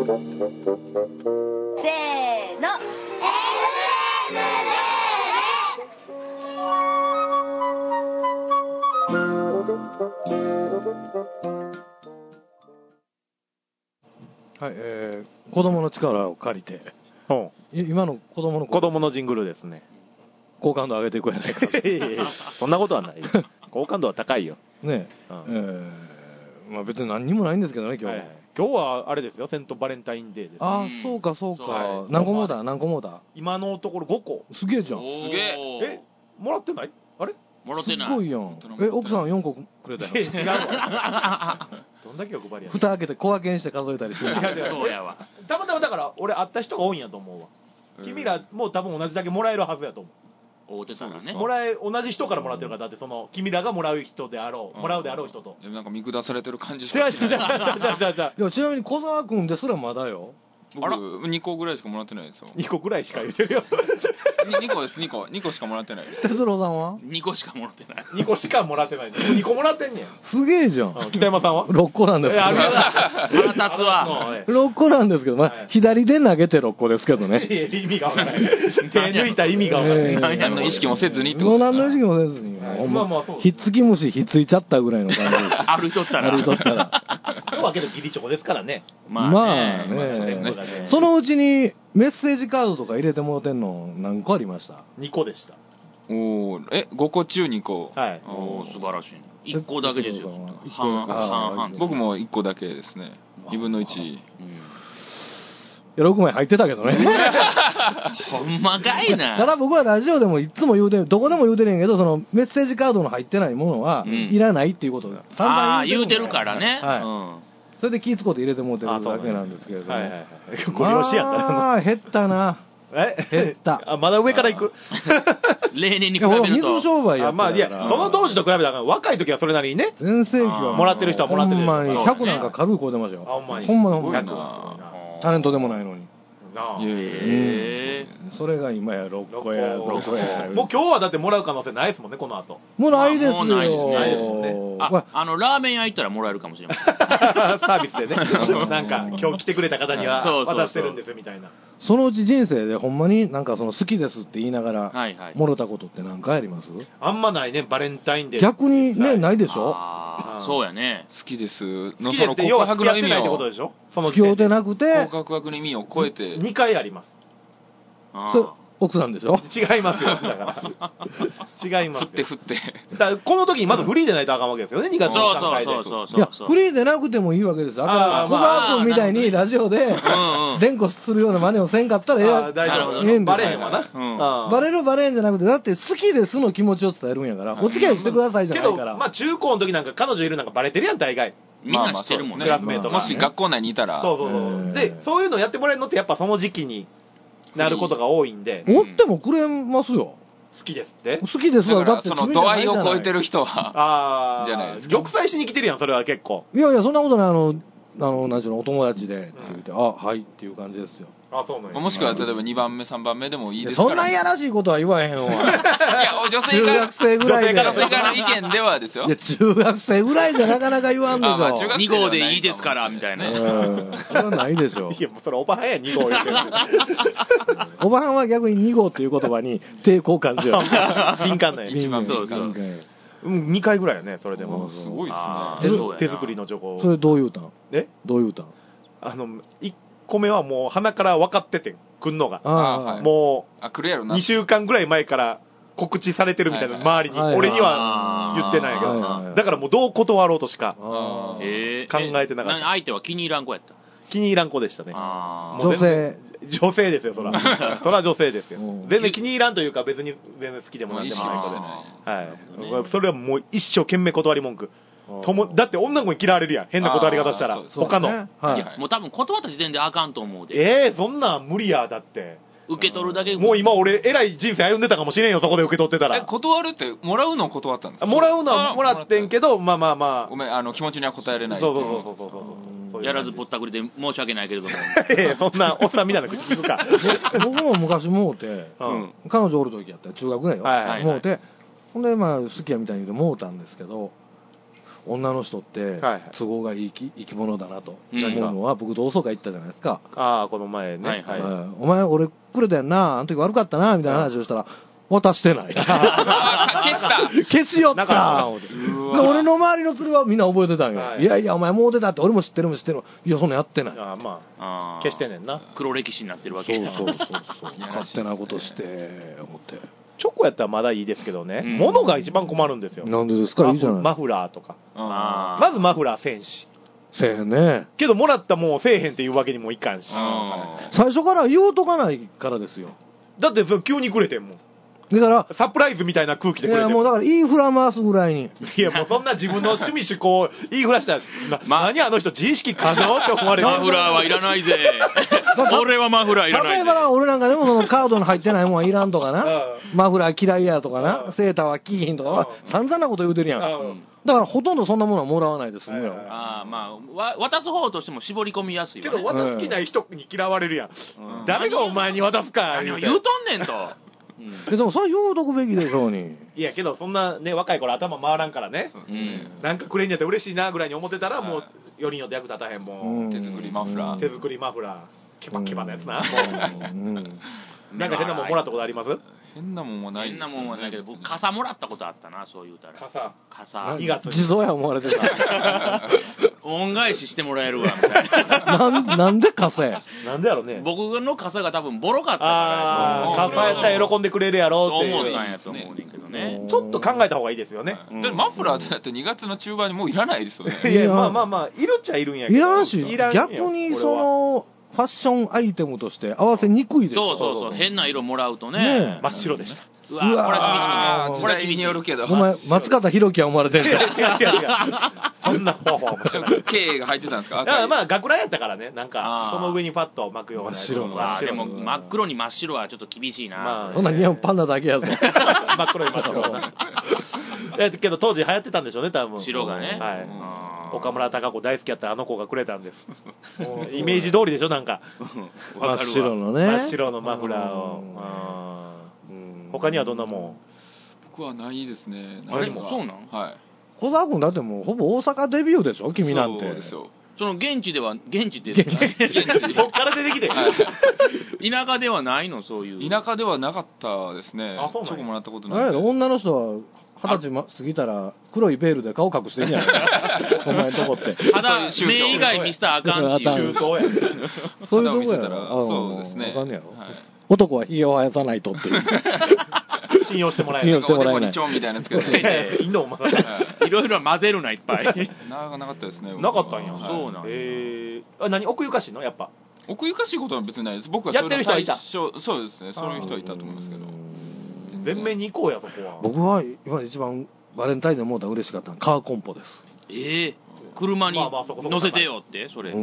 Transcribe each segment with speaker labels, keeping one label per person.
Speaker 1: ーの
Speaker 2: はい、子供の力を借りて、今の子供の
Speaker 3: ジングルですね。
Speaker 2: 好感度上げていくやないか
Speaker 3: そんなことはない好感度は高いよ
Speaker 2: ねえ、まあ別に何にもないんですけどね今日、
Speaker 3: 今日はあれですよ、セントバレンタインデーです、ね、
Speaker 2: ああそうかそうか、
Speaker 3: はい、
Speaker 2: 何個もだ
Speaker 3: 今のところ5個。
Speaker 2: すげえじゃん。
Speaker 4: すげえ。
Speaker 3: もらってない？あれ
Speaker 4: もらってない。
Speaker 2: すごいやん。奥さん4個くれたよ。
Speaker 3: 違うわどんだけお配りやねん。
Speaker 2: 蓋開けて小分けにして数えたりして。
Speaker 3: 違う
Speaker 4: そうやわ。
Speaker 3: たまたまだから俺会った人が多いんやと思うわ。君らも多分同じだけもらえるはずやと思う。
Speaker 4: 大手さんがね。
Speaker 3: 同じ人からもらってるから、だってその君らがもらう人であろう、もらうであろう人と。
Speaker 5: なんか見下されてる感じし
Speaker 3: 違う
Speaker 5: ますね。
Speaker 3: 違う違う違う違う。
Speaker 2: いやちなみに小沢君ですらまだよ。
Speaker 5: 僕2個ぐらいしかもらってないですよ。
Speaker 3: 2個ぐらいしか言ってるよ。
Speaker 5: 2個です、2個しかもらってないです。
Speaker 2: 哲郎さんは
Speaker 4: 2個しかもらってない。
Speaker 3: 2個しかもらってない。2個もらってんねん。
Speaker 2: すげえじゃん。
Speaker 3: 北山さんは
Speaker 2: 6個なんですけど。
Speaker 4: 腹立つわ。
Speaker 2: 6個なんですけど、まあ左で投げて6個ですけどね。
Speaker 3: 意味がわからない。手抜いた意味がわからない。
Speaker 5: 何の意識もせずにって
Speaker 2: もう何の意識もせずに。ひっつき虫ひっついちゃったぐらいの感じ。
Speaker 4: 歩いとったら。
Speaker 2: 歩いとったら。
Speaker 3: 今日はけどギリチョコですからね。
Speaker 2: まあね。そのうちにメッセージカードとか入れてもらってんの何個ありました？
Speaker 3: 2 個でした。
Speaker 5: おー、5個中2個。
Speaker 3: はい。
Speaker 4: おー、素晴らしい。1個だけですよ。半々。
Speaker 5: 僕も1個だけですね。2分の1。い
Speaker 2: や、6枚入ってたけどね。
Speaker 4: ほんまかいな。
Speaker 2: ただ僕はラジオでもいつも言うてる、どこでも言うてるんやけど、そのメッセージカードの入ってないものはいらないっていうことが
Speaker 4: 散々言うてるからね。
Speaker 2: はい。それで気ぃつこうて入れてもらってるだけなんですけれども。
Speaker 3: はいはいはい。ご利用しやったら。
Speaker 2: ああ、減ったな。減った。
Speaker 3: あ、まだ上から行く。
Speaker 4: 例年に比べると。
Speaker 2: 水商売やった
Speaker 3: まあいや、その当時と比べたら若い時はそれなりにね。
Speaker 2: 全盛期は
Speaker 3: もらってる人はもらってるでしょ。
Speaker 2: ほんまに100なんか軽い子出ましたよ。ほんまにタレントでもないのに。それが今や6個や6個や。
Speaker 3: もう今日はだってもらう可能性ないですもんね、この後。
Speaker 2: もうないですよ。
Speaker 4: ないです
Speaker 3: もんね。
Speaker 4: ラーメン屋行ったらもらえるかもしれない。
Speaker 3: サービスでね。なんか今日来てくれた方には渡してるんですよみたいな。
Speaker 2: そのうち人生でほんまになんかその好きですって言いながらもろたことって何回あります？
Speaker 3: あんまないね、バレンタインデー。
Speaker 2: 逆にね、ないでしょ？
Speaker 4: そうやね。
Speaker 5: 好きです
Speaker 3: のその告白の意味を
Speaker 2: 付き合ってなくて
Speaker 5: 告白の意味を超えて
Speaker 3: 2回あります。
Speaker 2: 奥さんでしょ？
Speaker 3: 違いますよ、だから違いますよ。
Speaker 5: 振って
Speaker 3: だこの時にまずフリーでないとあかんわけですよね、2月の段階で。
Speaker 2: いや、フリーでなくてもいいわけですよ。小沢君みたいにラジオで連呼するような真似をせんかったらええんです。
Speaker 3: バレへんわな。
Speaker 2: バレるバレへんじゃなくて、だって好きですの気持ちを伝えるんやから、お付き合いしてくださいじゃないから。
Speaker 3: けど、まあ中高の時なんか彼女いるなんかバレてるやん、大概。
Speaker 4: みんな知ってるもんね。
Speaker 3: クラスメートが。
Speaker 5: もし学校内にいたら。
Speaker 3: そう。で、そういうのやってもらえるのってやっぱその時期になることが多いんで。
Speaker 2: おってもくれますよ。
Speaker 3: 好きですって
Speaker 2: 好きですわ。
Speaker 5: だってその度合いを超えてる人は。じゃないですか。
Speaker 3: 玉砕しに来てるやん、それは結構。
Speaker 2: いやいや、そんなことない。なんちゅうの、お友達でって言って、はいっていう感じですよ。
Speaker 3: そうなんや。
Speaker 5: もしくは例えば2番目、3番目でもいいですから。
Speaker 2: そんないやらしいことは言わへんわ。いや、
Speaker 5: 女性
Speaker 2: 中学生ぐらいで。
Speaker 5: 女性からの意見ではですよ。
Speaker 2: いや、中学生ぐらいじゃなかなか言わんでしょ。
Speaker 4: 2号でいいですから、みたいな。
Speaker 2: それはないでしょ。
Speaker 3: いや、もうそれおばはんや、2号言ってる。
Speaker 2: おばはんは逆に2号っていう言葉に抵抗感じる。
Speaker 3: 敏感なんや。
Speaker 5: 一番
Speaker 4: そうそう。
Speaker 3: 2回ぐらいやね、それでも。
Speaker 5: すごいっすね。
Speaker 3: 手作りのチョコ。
Speaker 2: それどう言うたん？どう言うたん
Speaker 3: ？1個目はもう鼻から分かってて、来んのが。もう、2週間ぐらい前から告知されてるみたいな、周りに。俺には言ってないけど。だからもうどう断ろうとしか考えてなかった。
Speaker 4: 相手は気に入らん子やった？
Speaker 3: 気に入らん子でしたね。
Speaker 2: 女性。
Speaker 3: 女性ですよ、そら。そら女性ですよ。全然気に入らんというか別に全然好きでもなんでもない子で。はい。それはもう一生懸命断り文句。だって女の子に嫌われるやん、変な断り方したら。他の。
Speaker 4: もう多分断った時点であかんと思うで。
Speaker 3: そんなん無理や、だって。
Speaker 4: 受け取るだけ。
Speaker 3: もう今俺、偉い人生歩んでたかもしれんよ、そこで受け取ってたら。
Speaker 5: 断るって、もらうのを断ったんですか？
Speaker 3: もらうのはもらってんけど、まあ。
Speaker 5: ごめん、気持ちには応えれない。
Speaker 3: そう。
Speaker 4: やらずぼったくりで申し訳ないけれども。
Speaker 3: そんなおっさんみたいな口聞くか。
Speaker 2: 僕も昔もうて、彼女おる時やったら中学ぐらいよ。もうて、ほんで好きやみたいに言うてもうたんですけど、 女の人って都合がいい生き物だなと思うのは、僕同窓会行ったじゃないですか。
Speaker 3: この前ね。
Speaker 2: お前俺くれたやんな、あの時悪かったなみたいな話をしたら、渡してない。消しよった。俺の周りの連れはみんな覚えてたんよ。いやいやお前もう出たって、俺も知ってる。いやそんなやってない。
Speaker 3: 消してんねんな。
Speaker 4: 黒歴史になってるわけ。
Speaker 2: そう勝手なことして思って。
Speaker 3: チョコやったらまだいいですけどね、物が一番困るんですよ。
Speaker 2: なんでですか。いいじゃない。
Speaker 3: マフラーとか。まずマフラーせんし。
Speaker 2: せえへんね。
Speaker 3: けどもらったもんせえへんっていうわけにもいかんし。
Speaker 2: 最初から言うとかないからですよ。
Speaker 3: だって急にくれてんもん。
Speaker 2: だから
Speaker 3: サプライズみたいな空気でくれてる。
Speaker 2: いやもうだから言いふら回すぐらいに。
Speaker 3: いやもうそんな自分の趣味趣向言いふらしたら、何あの人自意識過剰って思われる。
Speaker 4: マフラーはいらないぜ。俺はマフラーいらないぜ。
Speaker 2: 例えば俺なんかでもそのカードの入ってないもんはいらんとかな。マフラー嫌いやとかな。セーターは着いひんとかは散々なこと言うてるやん。だからほとんどそんなものはもらわないですよ。
Speaker 4: 渡す方としても絞り込みやすいわね。
Speaker 3: けど渡す気ない人に嫌われるやん。誰がお前に渡すか
Speaker 4: 言うとんねんと。
Speaker 2: でもそれ言うとくべきでしょうに。
Speaker 3: いやけどそんなね若い頃頭回らんからね、なんかくれんやったら嬉しいなぐらいに思ってたら、もうよりによって役立たへんもん。
Speaker 5: 手作りマフラ
Speaker 3: ーケバケバのやつな。なんか変なもんもらったことあります？
Speaker 5: 変なもんはない。
Speaker 4: 変なもんはないけど、僕傘もらったことあったな、そう言うたら。傘。
Speaker 3: 2月に。
Speaker 2: 地蔵や思われてた。
Speaker 4: 恩返ししてもらえるわ、みたいな。
Speaker 2: なんで傘や？
Speaker 3: なんでやろね。
Speaker 4: 僕の傘が多分ボロかったから。
Speaker 3: 傘やったら喜んでくれるやろって
Speaker 4: 思ったんやと思うねんけどね。
Speaker 3: ちょっと考えた方がいいですよね。
Speaker 5: マフラーってだって2月の中盤にもういらないですよね。
Speaker 3: いや、まあ、いるっちゃいるんやけど。
Speaker 2: いらんし、逆にその、ファッションアイテムとして合わせにくいですよ。
Speaker 4: そう。変な色もらうとね。
Speaker 3: 真っ白でした。
Speaker 4: うわ、これは厳しいね。
Speaker 5: これは気によるけど。
Speaker 2: お前、松方弘樹は思われてんじゃん。
Speaker 3: 違う。そんなフォワフォワもしてない。
Speaker 5: K が入ってたんですか？
Speaker 3: まあ、学ランやったからね。なんか、その上にパッと巻くような。
Speaker 2: 真っ白の。
Speaker 4: でも、真っ黒に真っ白はちょっと厳しいな。
Speaker 2: そんな似合うパンダだけやぞ。
Speaker 3: 真っ黒に真っ白な。けど当時流行ってたんでしょうね、多分。
Speaker 4: 白がね。
Speaker 3: はい。岡村孝子大好きやったあの子がくれたんです。イメージ通りでしょ、なんか。
Speaker 2: 真っ白のね。
Speaker 3: 真っ白のマフラーを。他にはどんなもん？
Speaker 5: 僕はないですね。
Speaker 4: あれもそうなん？
Speaker 5: はい。
Speaker 2: 小沢君だってもうほぼ大阪デビューでしょ、君なんて。
Speaker 5: そうですよ。
Speaker 4: その現地って
Speaker 3: どっから出てきて？
Speaker 4: 田舎ではないの、そういう。
Speaker 5: 田舎ではなかったですね。チョコもらったことない。
Speaker 2: 女の人は20歳過ぎたら黒いベールで顔隠してんじゃないお前んとこって。
Speaker 4: 目以外見せたらあかんっていう。
Speaker 2: そういうとこや
Speaker 5: ろ。そうですね。
Speaker 2: あかんねやろ。男はひげを生やさないとっていう。
Speaker 3: 信用してもらえない。
Speaker 2: 信用してもらえない。
Speaker 5: チョンみたいなつけて。
Speaker 3: いいのお前。
Speaker 4: いろいろ混ぜるな、いっぱい。
Speaker 5: なかったですね。
Speaker 3: なかったんや。
Speaker 4: そうなん。
Speaker 3: 何奥ゆかしいのやっぱ。
Speaker 5: 奥ゆかしいことは別にないです。僕は
Speaker 3: やってる人はいた。
Speaker 5: そうですね。そういう人はいたと思いますけど。
Speaker 3: 全面に行こうや、そこは。
Speaker 2: 僕は今一番バレンタインでもうたら嬉しかったのはカーコンポです。
Speaker 4: 車に乗せてよって、それ。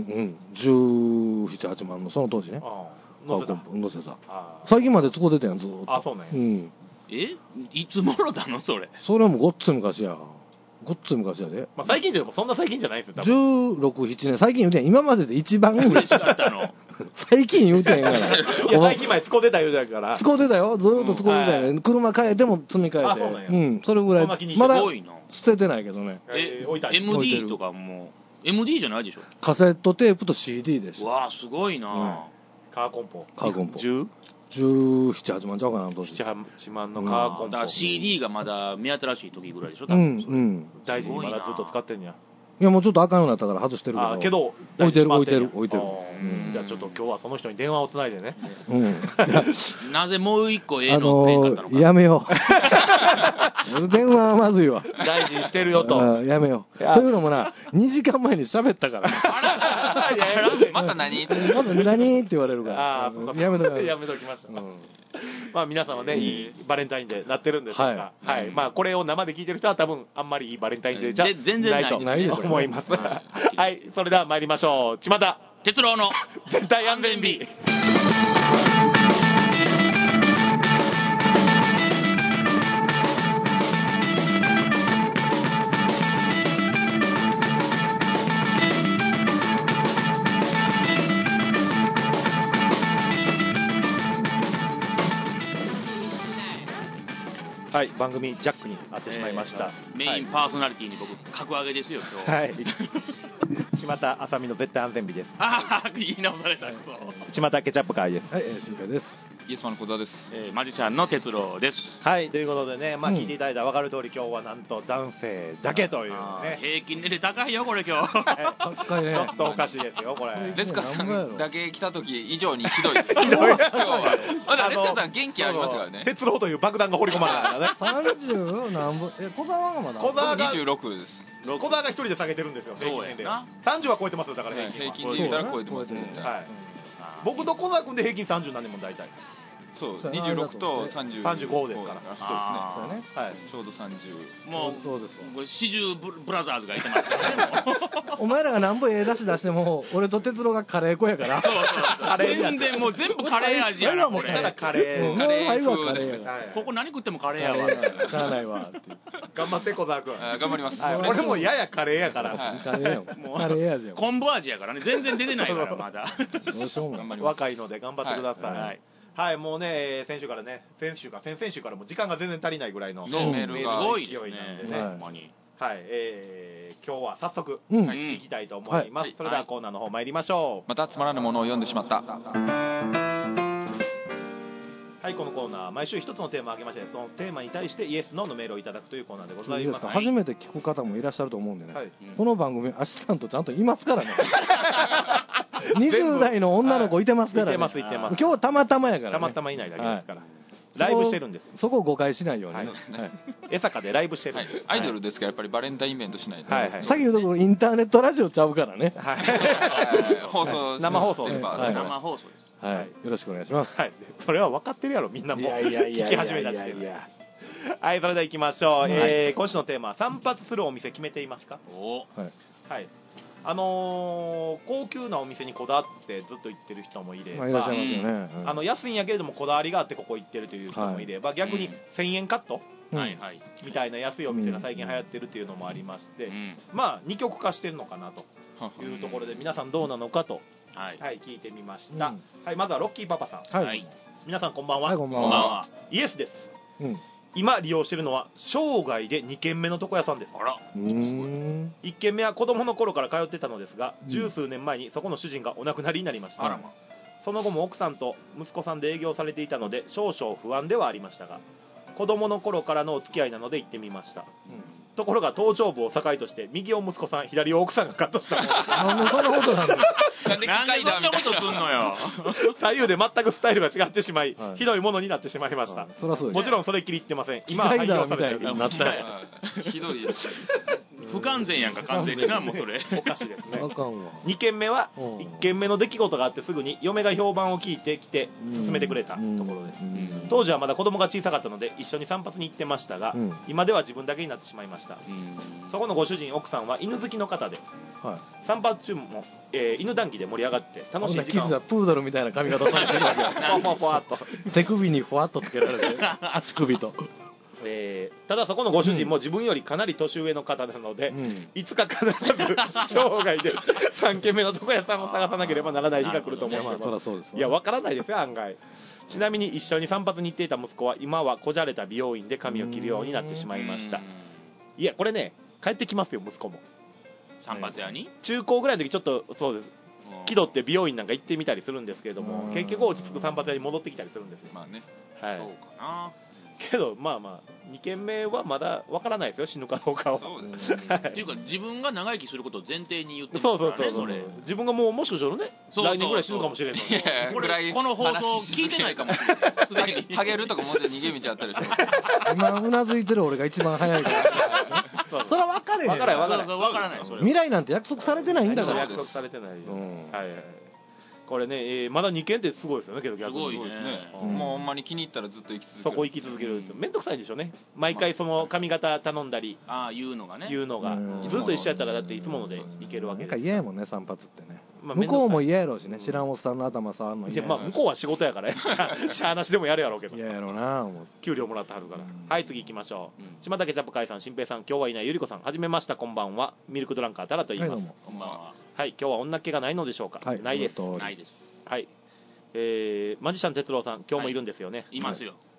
Speaker 2: 17、8万のその当時ね。カーコンポ乗せた。最近まで使うてたやん、ずーっと。
Speaker 3: そうね。
Speaker 4: いつもろたのそれ。
Speaker 2: それはもうごっつい昔や。ごっつい昔やで。
Speaker 3: 最近でもそんな最近じゃないですよ、
Speaker 2: 16、7年。最近言うてん。今までで一番
Speaker 4: 嬉しかったの。
Speaker 2: 最近言うてんから。
Speaker 3: 最近前使うてた言うてたから。
Speaker 2: 使うてたよ。ずーっと使うてたよね。車変えても積み替えて。
Speaker 3: そうなんや。
Speaker 2: それぐらい。まだ捨ててないけどね。
Speaker 4: MD とかも、MD じゃないでしょ。
Speaker 2: カセットテープと CD でした。
Speaker 4: わあ、すごいな。
Speaker 3: カーコンポ。
Speaker 2: 17、8万ちゃうかな、
Speaker 3: 7、8万のカーコンポ。
Speaker 4: だから CD がまだ目新しい時ぐらいでしょ、
Speaker 2: 多分。
Speaker 3: 大事にまだずっと使ってんや。
Speaker 2: いや、もうちょっとあかんようになったから外してるけど。置いてる。
Speaker 3: じゃあちょっと今日はその人に電話をつないでね。
Speaker 4: なぜもう一個のペン買ったのか。
Speaker 2: やめよう。電話はまずいわ。
Speaker 3: 大事にしてるよと。
Speaker 2: やめよう。というのもな、2時間前に喋ったから。
Speaker 5: また何って
Speaker 2: 言われるから。
Speaker 3: やめときましょう。まあ皆様ね、いいバレンタインデーなってるんでしょうか。はい。まあこれを生で聞いてる人は多分あんまりいいバレンタインデーじゃないと思います。はい。それでは参りましょう。巷
Speaker 4: 哲郎の
Speaker 3: 絶対安全日。 はい、番組ジャックに会ってしまいました。
Speaker 4: メインパーソナリティに僕、格上げですよ、今日。
Speaker 3: はい。島田あさみの絶対安全日です。
Speaker 4: ああ、言い直された。
Speaker 3: 島田ケチャップ会です。
Speaker 2: はい、新平です。
Speaker 5: イエスマンの小沢です。
Speaker 4: マジシャンの哲郎です。
Speaker 3: はい、ということでね、まあ聞いていただいたら分かる通り、今日はなんと男性だけというね。
Speaker 4: 平均年齢高いよ、これ今日。
Speaker 2: 高いね。
Speaker 3: ちょっとおかしいですよ、これ。
Speaker 5: レスカさんだけ来た時以上にひどいです。ひどい。今日は。まだレスカさん元気ありますからね。
Speaker 3: 哲郎という爆弾が掘り込まれたからね。
Speaker 2: 30何本、小沢がまだ
Speaker 3: 小沢が
Speaker 5: 26です。
Speaker 3: 小沢が一人で下げてるんですよ、平均年齢。30は超えてますよ、だから
Speaker 5: 平均で言ったら超えてますね。
Speaker 3: はい。僕と小沢君で平均30何年も大体。
Speaker 5: そう、26と
Speaker 3: 35ですから。
Speaker 5: そうですね。はい。ちょうど30。
Speaker 4: もう、
Speaker 2: そうです。
Speaker 4: 四十ブラザーズがいてますからね。
Speaker 2: お前らが何本出しても、俺と哲郎がカレー粉やから。
Speaker 4: カレー全然もう全部カレー味やな、これ。
Speaker 3: ただカレー。
Speaker 2: もう最後はカレーや。
Speaker 4: ここ何食ってもカレーやわ。
Speaker 2: しゃあないわ。
Speaker 3: 頑張って小沢君。
Speaker 5: 頑張ります。
Speaker 3: 俺もややカレーやから。
Speaker 2: カレーよ。カレー味や。
Speaker 4: 昆布味やからね。全然出てないからまだ。
Speaker 3: 若いので頑張ってください。はい、もうね、先々週からも時間が全然足りないぐらいの
Speaker 5: メールが
Speaker 3: 勢いなんでね。はい、今日は早速いきたいと思います。それではコーナーの方参りましょう。
Speaker 5: またつまらぬものを読んでしまった。
Speaker 3: はい、このコーナー毎週一つのテーマを挙げまして、そのテーマに対してイエス・ノーのメールをいただくというコーナーでございます。
Speaker 2: 初めて聞く方もいらっしゃると思うんでね、この番組アシスタントちゃんといますからね。20代の女の子いてますからね。
Speaker 3: いてますいてます。
Speaker 2: 今日たまたまやからね。
Speaker 3: たまたまいないだけですから。ライブしてるんです。
Speaker 2: そこを誤解しないようにね。
Speaker 3: 江坂でライブしてるんです。
Speaker 5: アイドルですからやっぱりバレンタインイベントしないと。
Speaker 2: さっき言うところインターネットラジオちゃうからね。
Speaker 5: 放送
Speaker 3: 生放送です。
Speaker 4: 生放送です。
Speaker 2: はい、よろしくお願いします。
Speaker 3: はい、それは分かってるやろ、みんなも聞き始めた時点で。はい、それでは行きましょう。今週のテーマ、散髪するお店決めていますか？はい。高級なお店にこだわってずっと行ってる人もいれば、
Speaker 2: いらっしゃいますよね。
Speaker 3: 安いんやけれどもこだわりがあってここ行ってるという人もいれば、逆に1000円カットみたいな安いお店が最近流行ってるっていうのもありまして、まあ二極化してるのかなというところで、皆さんどうなのかと聞いてみました。はい、まずはロッキーパパさん。皆さんこんばんは。
Speaker 2: こんばんは。
Speaker 3: イエスです。今利用しているのは生涯で2軒目の床屋さんです。1軒目は子供の頃から通ってたのですが、十数年前にそこの主人がお亡くなりになりました。その後も奥さんと息子さんで営業されていたので少々不安ではありましたが、子供の頃からのお付き合いなので行ってみました。ところが頭頂部を境として右を息子さん左を奥さんがカットしたものです。
Speaker 2: なんでそんなことなんだ。
Speaker 4: なんでそんなことすんのよ。
Speaker 3: 左右で全くスタイルが違ってしまい、ひどいものになってしまいました。もちろんそれっきり言ってません。
Speaker 2: 今は廃業されてる。
Speaker 5: ひどいですね。
Speaker 4: 不完全やんか、完全にな、もうそれ。
Speaker 3: おかしいですね。2軒目は1軒目の出来事があってすぐに嫁が評判を聞いてきて勧めてくれたところです。当時はまだ子供が小さかったので一緒に散髪に行ってましたが、今では自分だけになってしまいました。そこのご主人奥さんは犬好きの方で、散髪中も犬談義で盛り上がって楽しい時間を。
Speaker 2: プードルみたいな髪型されてるわけよ。
Speaker 3: ふわっと
Speaker 2: 手首にふわっとつけられて足首と。
Speaker 3: ただそこのご主人も自分よりかなり年上の方なので、いつか必ず生涯で3軒目の床屋さんを探さなければならない日が来ると思います。いや、わからないですよ、案外。ちなみに一緒に散髪に行っていた息子は今はこじゃれた美容院で髪を切るようになってしまいました。いや、これね、帰ってきますよ、息子も。
Speaker 4: 散髪屋に
Speaker 3: 中高ぐらいの時ちょっとそうです、気取って美容院なんか行ってみたりするんですけれども、結局落ち着く散髪屋に戻ってきたりするんですよ。
Speaker 5: まあね、
Speaker 3: はい、
Speaker 4: そうかな。
Speaker 3: けどまあまあ2軒目はまだわからないですよ、死ぬかどうかを。
Speaker 4: そうですね。っていうか自分が長生きすることを前提に言ってますからね。そう
Speaker 3: 自分がもしかしたらね、来年ぐらい死ぬかもしれんのに。
Speaker 4: この放送聞いてないかもしれない。
Speaker 5: ハゲるとかもう逃げ道あったりする。
Speaker 2: 今うなずいてる俺が一番早いから。それは分かれへん。
Speaker 3: 分から
Speaker 4: ない。
Speaker 2: 未来なんて約束されてないんだから。
Speaker 3: 約束されてないよ。はいはい。これね、まだ2件ってすごいですよね、けど逆に。
Speaker 5: すごいですね。もうほんまに気に入ったらずっと生き続ける。
Speaker 3: そこ生き続けるとめんどくさいでしょうね。毎回その髪型頼んだり、
Speaker 4: 言うのが
Speaker 3: ずっと一緒やったらだっていつものでいけるわけです。
Speaker 2: なんか嫌やもんね、散髪ってね。向こうも嫌やろうしね、知らんおっさんの頭触るの嫌や。
Speaker 3: まあ向こうは仕事やからしゃあなしでもやるやろうけど。
Speaker 2: 嫌やろうな、
Speaker 3: 給料もらってはるから。はい、次行きましょう。島竹ジャップ会さん、新平さん、今日はいないゆりこさん、はじめました、こんばんは。ミルクドランカータラと言います。
Speaker 4: こんばんは。
Speaker 3: はい、今日は女っ気がないのでしょうか。
Speaker 4: ないです。
Speaker 3: はい。マジシャン哲郎さん、今日もいるんですよね。
Speaker 4: いますよ。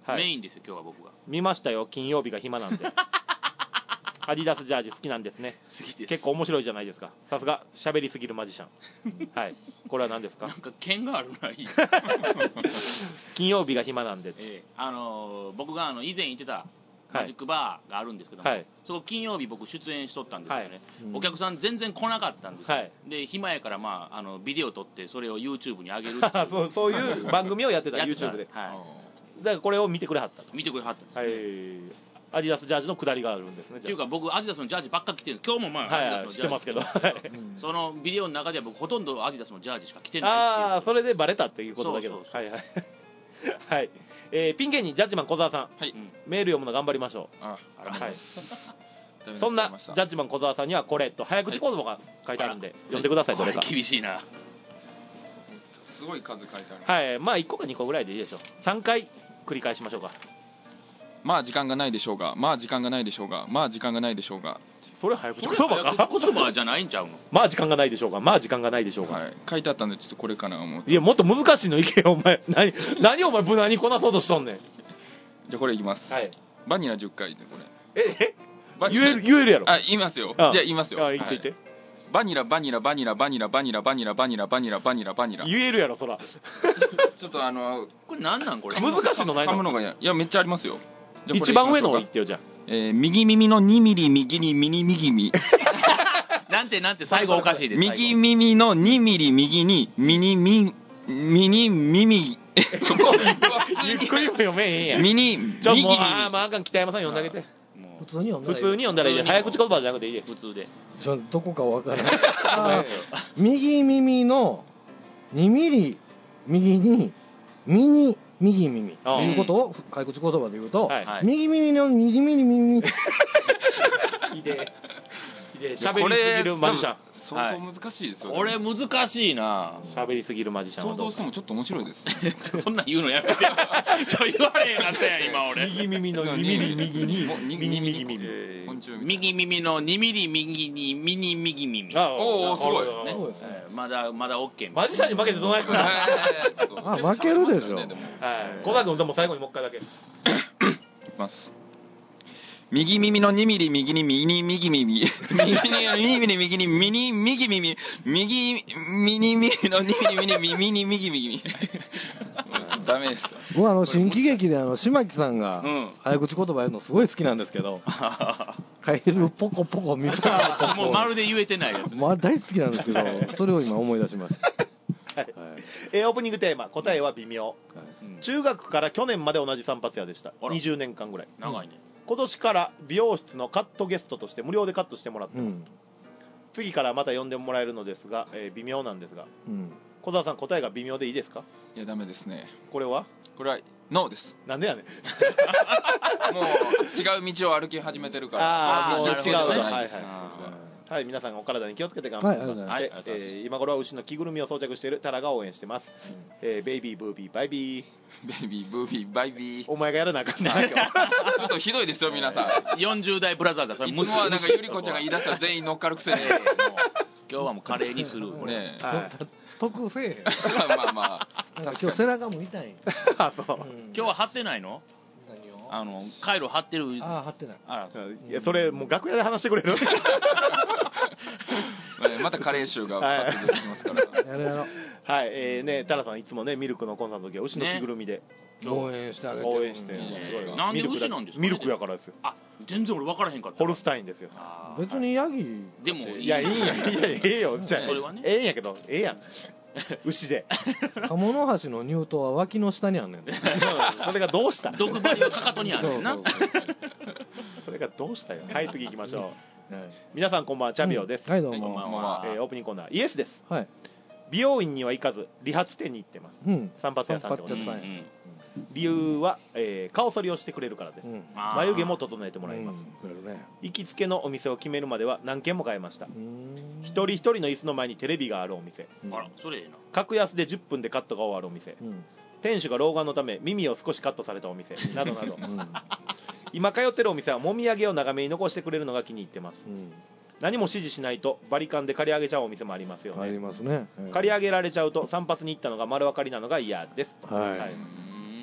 Speaker 4: メインですよ今日は僕が。
Speaker 3: 見ましたよ、金曜日が暇なんで。アディダスジャージ好きなんですね。
Speaker 4: 好きです。
Speaker 3: 結構面白いじゃないですか。さすが喋りすぎるマジシャン。はい。これは何ですか？
Speaker 4: なんか剣があるな。いい
Speaker 3: 金曜日が暇なんで。
Speaker 4: 僕が以前言ってたマジックバーがあるんですけども、そこ金曜日僕出演しとったんですよね。お客さん全然来なかったんですよ。で暇やからビデオ撮ってそれを YouTube に上げるっていう
Speaker 3: そういう番組をやってた YouTube で。だからこれを見てくれはった。
Speaker 4: 見てくれはった。
Speaker 3: アディダスジャージの下りがあるんですね。
Speaker 4: っていうか僕アディダスのジャージばっか着てるんです。今日もアディダスのジャージ
Speaker 3: 知ってますけど、
Speaker 4: そのビデオの中では僕ほとんどアディダスのジャージしか着てない。
Speaker 3: それでバレたっていうことだけど。はい。ピン芸人ジャッジマン小沢さん、メール読むの頑張りましょう。そんなジャッジマン小沢さんにはこれと早口言葉が書いてあるんで読んでください。どれか。
Speaker 4: 厳しいな。
Speaker 5: すごい数書いてある。
Speaker 3: はい。まあ1個か2個ぐらいでいいでしょう。3回繰り返しましょうか。
Speaker 5: まあ時間がないでしょうが、まあ時間がないでしょうが、まあ時間がないでしょうが。
Speaker 3: それ早口言葉か。
Speaker 4: 早口言葉じゃないんちゃうの。
Speaker 3: まあ時間がないでしょうが、まあ時間がないでしょうが。
Speaker 5: 書いてあったんでちょっとこれかな思って。
Speaker 3: いやもっと難しいのいけよお前。何お前無難にこなそうとしとんねん。
Speaker 5: じゃあこれいきます。バニラ10回でこ
Speaker 3: れ。言えるやろ。
Speaker 5: 言いますよ。じゃあ言いますよ。
Speaker 3: 言っといて。
Speaker 5: バニラバニラバニラバニラバニラバニラバニラバニラバニラバニラ。
Speaker 3: 言えるやろそら。
Speaker 4: ちょっとこれ何なんこれ。
Speaker 3: 難しいのないの？
Speaker 5: いやめっちゃありますよ。
Speaker 3: 一番上の言ってよじゃあ。
Speaker 5: 右耳の2ミリ右にミニ右耳。
Speaker 4: なんて最後おかしいです。
Speaker 5: 右耳の2ミリ右にミニ耳。
Speaker 3: ゆっくりも読めへんやん。
Speaker 5: ミニ
Speaker 3: もうあかん北山さん読んであげて。
Speaker 2: 普通に
Speaker 3: 読んだらいい。早口言葉じゃなくていいです。
Speaker 4: 普通で。
Speaker 2: どこかわからない。右耳の2ミリ右にミニ右耳ということを早口言葉で言うと、右耳の右耳耳。
Speaker 3: 喋りすぎるマジシャン。
Speaker 5: 相当難しいですよね。
Speaker 4: これ難しいな。
Speaker 3: 喋りすぎるマジシャン。
Speaker 5: 想像してもちょっと面白いです。
Speaker 4: そんなん言うのやめてよ。言われへんかったやん今俺。
Speaker 3: 右耳の2ミリ右にミニ右耳。
Speaker 4: 右耳の2ミリ右にミニ右耳。
Speaker 5: おおすごい。
Speaker 4: まだ OK。
Speaker 3: マジシャンに負けてどないする
Speaker 2: の？負けるでしょ。
Speaker 3: 小田君でも最後にもう一回だけ。い
Speaker 5: きます。右耳の2ミリ右にミニ右耳。右耳の右にミニ右耳。右ミニミの2ミリミニ右耳。ダメです。
Speaker 2: 僕新喜劇で島木さんが早口言葉やるのすごい好きなんですけど、カエルポコポコみたいな。
Speaker 4: もうまるで言えてないやつ。
Speaker 2: 大好きなんですけど、それを今思い出しました。
Speaker 3: オープニングテーマ、答えは微妙。中学から去年まで同じ散髪屋でした。20年間ぐらい。
Speaker 4: 長いね。
Speaker 3: 今年から美容室のカットゲストとして無料でカットしてもらってます。次からまた呼んでもらえるのですが、微妙なんですが、小沢さん答えが微妙でいいですか？
Speaker 5: いやダメですね。
Speaker 3: これは
Speaker 5: ノーです。
Speaker 3: なんでやねん。
Speaker 5: もう違う道を歩き始めてるから。
Speaker 3: もう違うわ。
Speaker 5: はい、
Speaker 3: 皆さんお体に気をつけて頑張ってください。今頃は牛の着ぐるみを装着しているタラが応援してます。ベイビーブービーバイビー。
Speaker 5: ベイビーブービーバイビー。
Speaker 3: お前がやらなあかんな今日。
Speaker 5: ちょっとひどいですよ皆さん。
Speaker 4: 40代ブラザーだ。それ
Speaker 5: いつもはなんかゆりこちゃんが言い出したら全員乗っかるくせに。
Speaker 4: 今日はもうカレーにする。
Speaker 5: ね
Speaker 2: 得せえへん。
Speaker 5: まあまあ。
Speaker 2: 今日背中も痛い。
Speaker 3: 今
Speaker 4: 日は貼ってないの？カイロ貼ってる。
Speaker 2: 貼ってない。
Speaker 3: いやそれもう楽屋で話してくれる？
Speaker 5: またカレー臭がパッと出てきますから。
Speaker 2: やろう。
Speaker 3: はい、タラさんいつもねミルクのコンサートの時は牛の着ぐるみで
Speaker 2: 応援してあげて。
Speaker 3: 応援して。
Speaker 4: なんで牛なんですか？
Speaker 3: ミルクやからですよ。
Speaker 4: 全然俺分からへんかった。
Speaker 3: ホルスタインですよ。
Speaker 2: 別にヤギ
Speaker 4: でも
Speaker 3: いやいいんや。いやええよ。じゃあええんやけどええやん。牛で。
Speaker 2: 鴨の橋の乳頭は脇の下にあんねん。
Speaker 3: それがどうした？
Speaker 4: 毒針はかかとにあるな。
Speaker 3: それがどうしたよ。はい次行きましょう。皆さんこんばんはチャビオです。
Speaker 2: はいどうも。
Speaker 3: オープニングコーナーイエスです。
Speaker 2: はい。
Speaker 3: 美容院には行かず理髪店に行ってます。散髪屋さんってことです。理由は顔剃りをしてくれるからです。眉毛も整えてもらいます。行きつけのお店を決めるまでは何軒も変えました。一人一人の椅子の前にテレビがあるお店。
Speaker 4: あらそれええな。
Speaker 3: 格安で10分でカットが終わるお店。店主が老眼のため耳を少しカットされたお店などなど。今通ってるお店はもみあげを長めに残してくれるのが気に入ってます。何も指示しないとバリカンで刈り上げちゃうお店もありますよね。
Speaker 2: ありますね。
Speaker 3: 刈り上げられちゃうと散髪に行ったのが丸分かりなのが嫌です。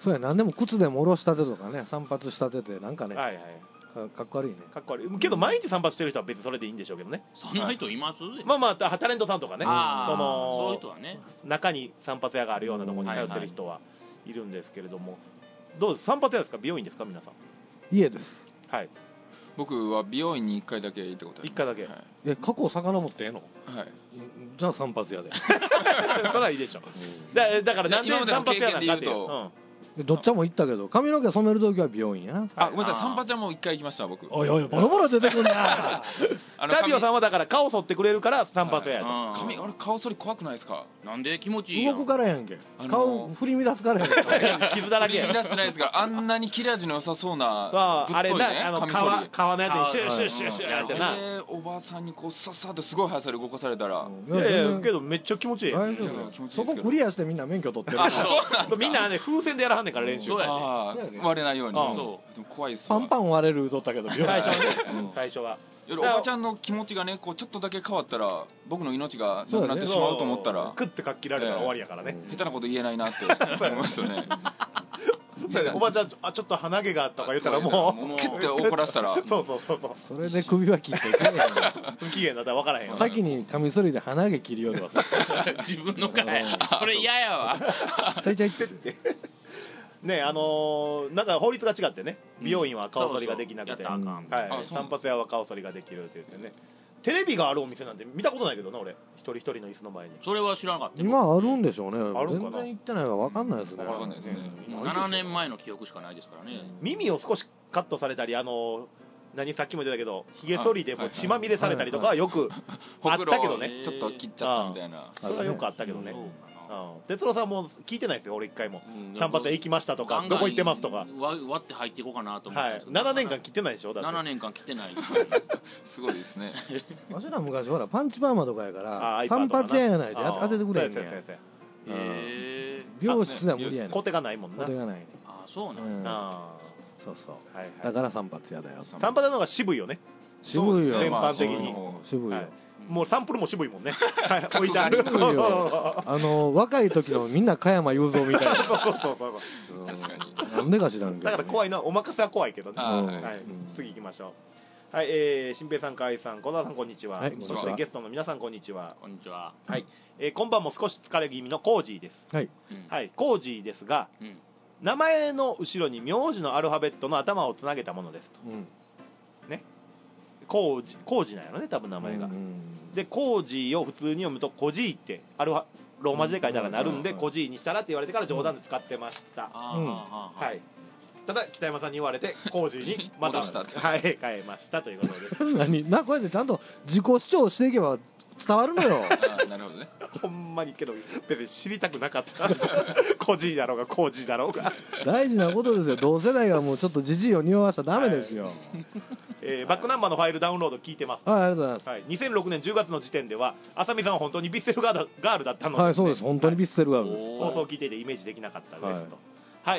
Speaker 2: そうや、何でも靴でも下ろしたてとかね、散髪したてて、なんかね、
Speaker 3: はいはい、
Speaker 2: かっこ悪いね。
Speaker 3: かっこ悪いけど、毎日散髪してる人は別にそれでいいんでしょうけどね。
Speaker 4: そんな人います？
Speaker 3: まあまあ、タレントさんとかね、
Speaker 4: そういう人はね、
Speaker 3: 中に散髪屋があるようなところに通ってる人はいるんですけれども、どうです、散髪屋ですか、美容院ですか、皆さん。
Speaker 2: 家です。
Speaker 3: はい。
Speaker 5: 僕は美容院に1回だけ行ったことある。
Speaker 3: 1回だけ。
Speaker 2: 過去を遡っての？
Speaker 5: はい。
Speaker 2: じゃあ散髪屋で。
Speaker 3: それはいいでしょ。だからなんで散髪屋なんかっていうと。
Speaker 2: どっちも行ったけど、髪の毛染めるときは美容院やな。
Speaker 5: ごめんなさい、散髪屋も1回行きました、僕。
Speaker 2: おいおい、ボロボロ出てくるな。
Speaker 3: チャビオさんはだから顔剃ってくれるから散髪屋やと。
Speaker 5: 髪、俺顔剃り怖くないですか？
Speaker 4: なんで？気持ちいいやん。
Speaker 2: 動くからやんけ。顔振り乱すからやんけ。
Speaker 3: 傷だらけやん。
Speaker 5: 振り乱してないですから、あんなに切れ味の良さそうな、
Speaker 3: あれな、皮のやつにシューシューシューシューやってな。
Speaker 5: おばあさんにこうさっさとすごい速さで動かされたら。
Speaker 3: いやいや、けどめっちゃ気持ちいい。
Speaker 2: 大丈夫。そこクリアしてみんな免許取ってる。
Speaker 3: みんなね、風船でやらはんねんから練習。
Speaker 5: 割れないように。怖いっす。
Speaker 2: パンパン割れる歌ったけど、
Speaker 3: 最初ね、最初は。
Speaker 5: おばちゃんの気持ちがね、こうちょっとだけ変わったら、僕の命がなくなってしまうと思ったら、
Speaker 3: クッてかっ切られたら終わりやからね。
Speaker 5: 下手なこと言えないなって思いますよね。
Speaker 3: おばちゃん、ちょっと鼻毛がとか言ったらもう、
Speaker 5: キュッて怒らせたら。
Speaker 3: そう。
Speaker 2: それで首は切っていけへん。
Speaker 3: 不機嫌だったら分からへんよ。
Speaker 2: 先にカミソリで鼻毛切るよりはさ。
Speaker 4: 自分のかい。これ嫌やわ。
Speaker 2: さいちゃいってって。
Speaker 3: ね、なんか法律が違ってね、美容院は顔剃りができなくて、散髪屋は顔剃りができるって言ってね。テレビがあるお店なんて見たことないけどな、俺。一人一人の椅子の前に。
Speaker 4: それは知らなかった。
Speaker 2: 今あるんでしょうね。
Speaker 3: あるんかな。
Speaker 2: 全然行ってないから分かんないですね。
Speaker 5: 分かんないですね。
Speaker 4: 7年前の記憶しかないですからね。
Speaker 3: 耳を少しカットされたり、さっきも言ってたけど、髭剃りでも血まみれされたりとかはよくあったけどね。
Speaker 5: ちょっと切っちゃったみたいな。
Speaker 3: それはよくあったけどね。哲郎さんも聞いてないですよ、俺一回も。散髪屋行きましたとか、どこ行ってますとか。
Speaker 4: 割って入っていこうかなと思って。
Speaker 3: 7年間切ってないでしょ、だって。
Speaker 4: 7年間切ってない。
Speaker 5: すごいですね。
Speaker 2: わしら昔ほらパンチパーマとかやから散髪屋やないと当ててくれへんねん。美容室では無理やねん。
Speaker 3: コテがないもんな。
Speaker 2: コテがないね。
Speaker 4: あ、そうなんだ。
Speaker 2: そう。だから散髪屋だよ。
Speaker 3: 散髪屋の方が渋いよね。
Speaker 2: 渋いよ。
Speaker 3: 全般的に。
Speaker 2: 渋いよ。
Speaker 3: もうサンプルも渋いもんね。置いてある。
Speaker 2: 若い時のみんな加山雄三みたいな。
Speaker 3: そう。
Speaker 2: なんでか知らんけど。
Speaker 3: だから怖いな、お任せは怖いけどね。次行きましょう。はい、新平さん、河合さん、小沢さん、こんにちは。そしてゲストの皆さん、こんにちは。
Speaker 4: こんにちは。
Speaker 3: はい、今晩も少し疲れ気味のコージーです。
Speaker 2: はい。
Speaker 3: コージーですが、名前の後ろに名字のアルファベットの頭をつなげたものですと。ね。コージなんやろね、多分名前が。で、コージーを普通に読むと、コジーって、ローマ字で書いたらなるんで、コジーにしたらって言われてから冗談で使ってました。はい。ただ、北山さんに言われて、コージーにまた、はい、変えましたということで。
Speaker 2: こうやってちゃんと自己主張していけば伝わるのよ。
Speaker 5: なるほどね。
Speaker 3: ほんまにけど、別に知りたくなかった。コジーだろうが、コージーだろうが。
Speaker 2: 大事なことですよ。同世代がもうちょっとジジイを匂わしちゃダメですよ。
Speaker 3: バックナンバーのファイルダウンロード聞いてます。
Speaker 2: ありがとうございます。
Speaker 3: 2006年10月の時点では、浅見さんは本当にビッセルガールだったので、
Speaker 2: はい、そうです。本当にビッセルガールです。
Speaker 3: 放送を聞いていてイメージできなかったですと。はい、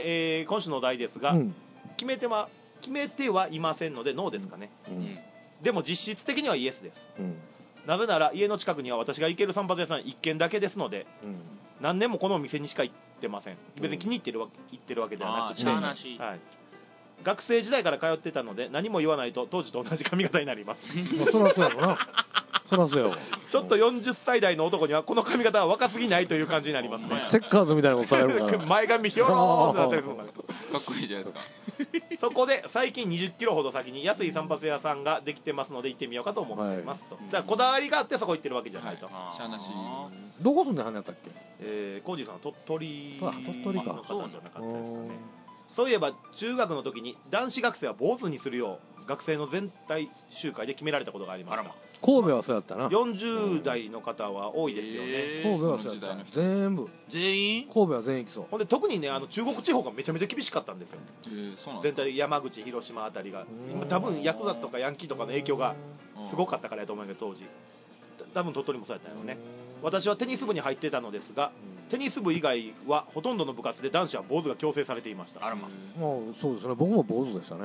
Speaker 3: 今週のお題ですが、決めてはいませんので、ノーですかね。でも実質的にはイエスです。なぜなら、家の近くには私が行ける散髪屋さん1軒だけですので、何年もこのお店にしか行ってません。別に気に入ってるわけではなくて、学生時代から通ってたので、何も言わないと当時と同じ髪型になります。
Speaker 2: そらそうやろな。そらそうやわ。
Speaker 3: ちょっと40歳代の男にはこの髪型は若すぎないという感じになりますね。
Speaker 2: チェッカーズみたいなことされるから。
Speaker 3: 前髪ひょろーってなったりするのか
Speaker 5: かっこいいじゃないですか。
Speaker 3: そこで最近20キロほど先に安い散髪屋さんができてますので行ってみようかと思っていますと。だからこだわりがあってそこ行ってるわけじゃないと。
Speaker 5: しゃあなし。
Speaker 2: どこ住んではんやったっ
Speaker 3: け？コージーさんは鳥取の方じゃなかったですかね。そういえば中学の時に男子学生は坊主にするよう学生の全体集会で決められたことがありました。
Speaker 2: 神戸はそうやったな。
Speaker 3: 40代の方は多いですよね。
Speaker 2: 神戸はそうやった。全部。
Speaker 4: 全員？
Speaker 2: 神戸は全員そう。
Speaker 3: ほんで特にね、中国地方がめちゃめちゃ厳しかったんですよ。全体で山口、広島あたりが。多分ヤクザとかヤンキーとかの影響がすごかったからやと思うけど、当時。多分鳥取もそうやったよね。私はテニス部に入ってたのですが、テニス部以外はほとんどの部活で男子は坊主が強制されていました。
Speaker 2: もうそうですね。僕も坊主でしたね。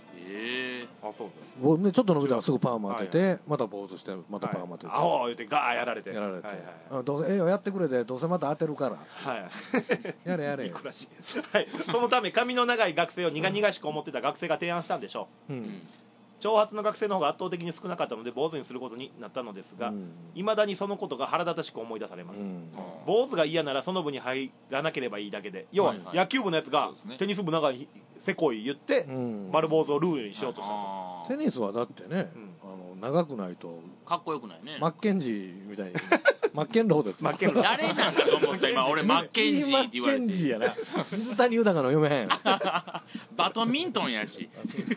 Speaker 3: あ、そうです。
Speaker 2: 僕ね、ちょっと伸びたらすぐパーマ当てて、また坊主して、またパーマ当てて。
Speaker 3: あお言ってガーやられて。
Speaker 2: どうせ、やってくれて、どうせまた当てるから。
Speaker 3: はい。
Speaker 2: やれ。
Speaker 3: はい。そのため、髪の長い学生を苦々しく思ってた学生が提案したんでしょう。長髪の学生の方が圧倒的に少なかったので坊主にすることになったのですが、いまだにそのことが腹立たしく思い出されます。坊主が嫌ならその部に入らなければいいだけで、要は野球部のやつがテニス部長いせこい言って丸坊主をルールにしようとしたん
Speaker 2: です。テニスはだってね、長くないと
Speaker 4: かっこよくないね。
Speaker 2: マッケンジーみたいにマッケンローです。
Speaker 4: 誰なんかと思った今俺マッケンジーって言われて。
Speaker 2: マッケンジーやな。水谷豊の読めへん。
Speaker 4: バドミントンやし。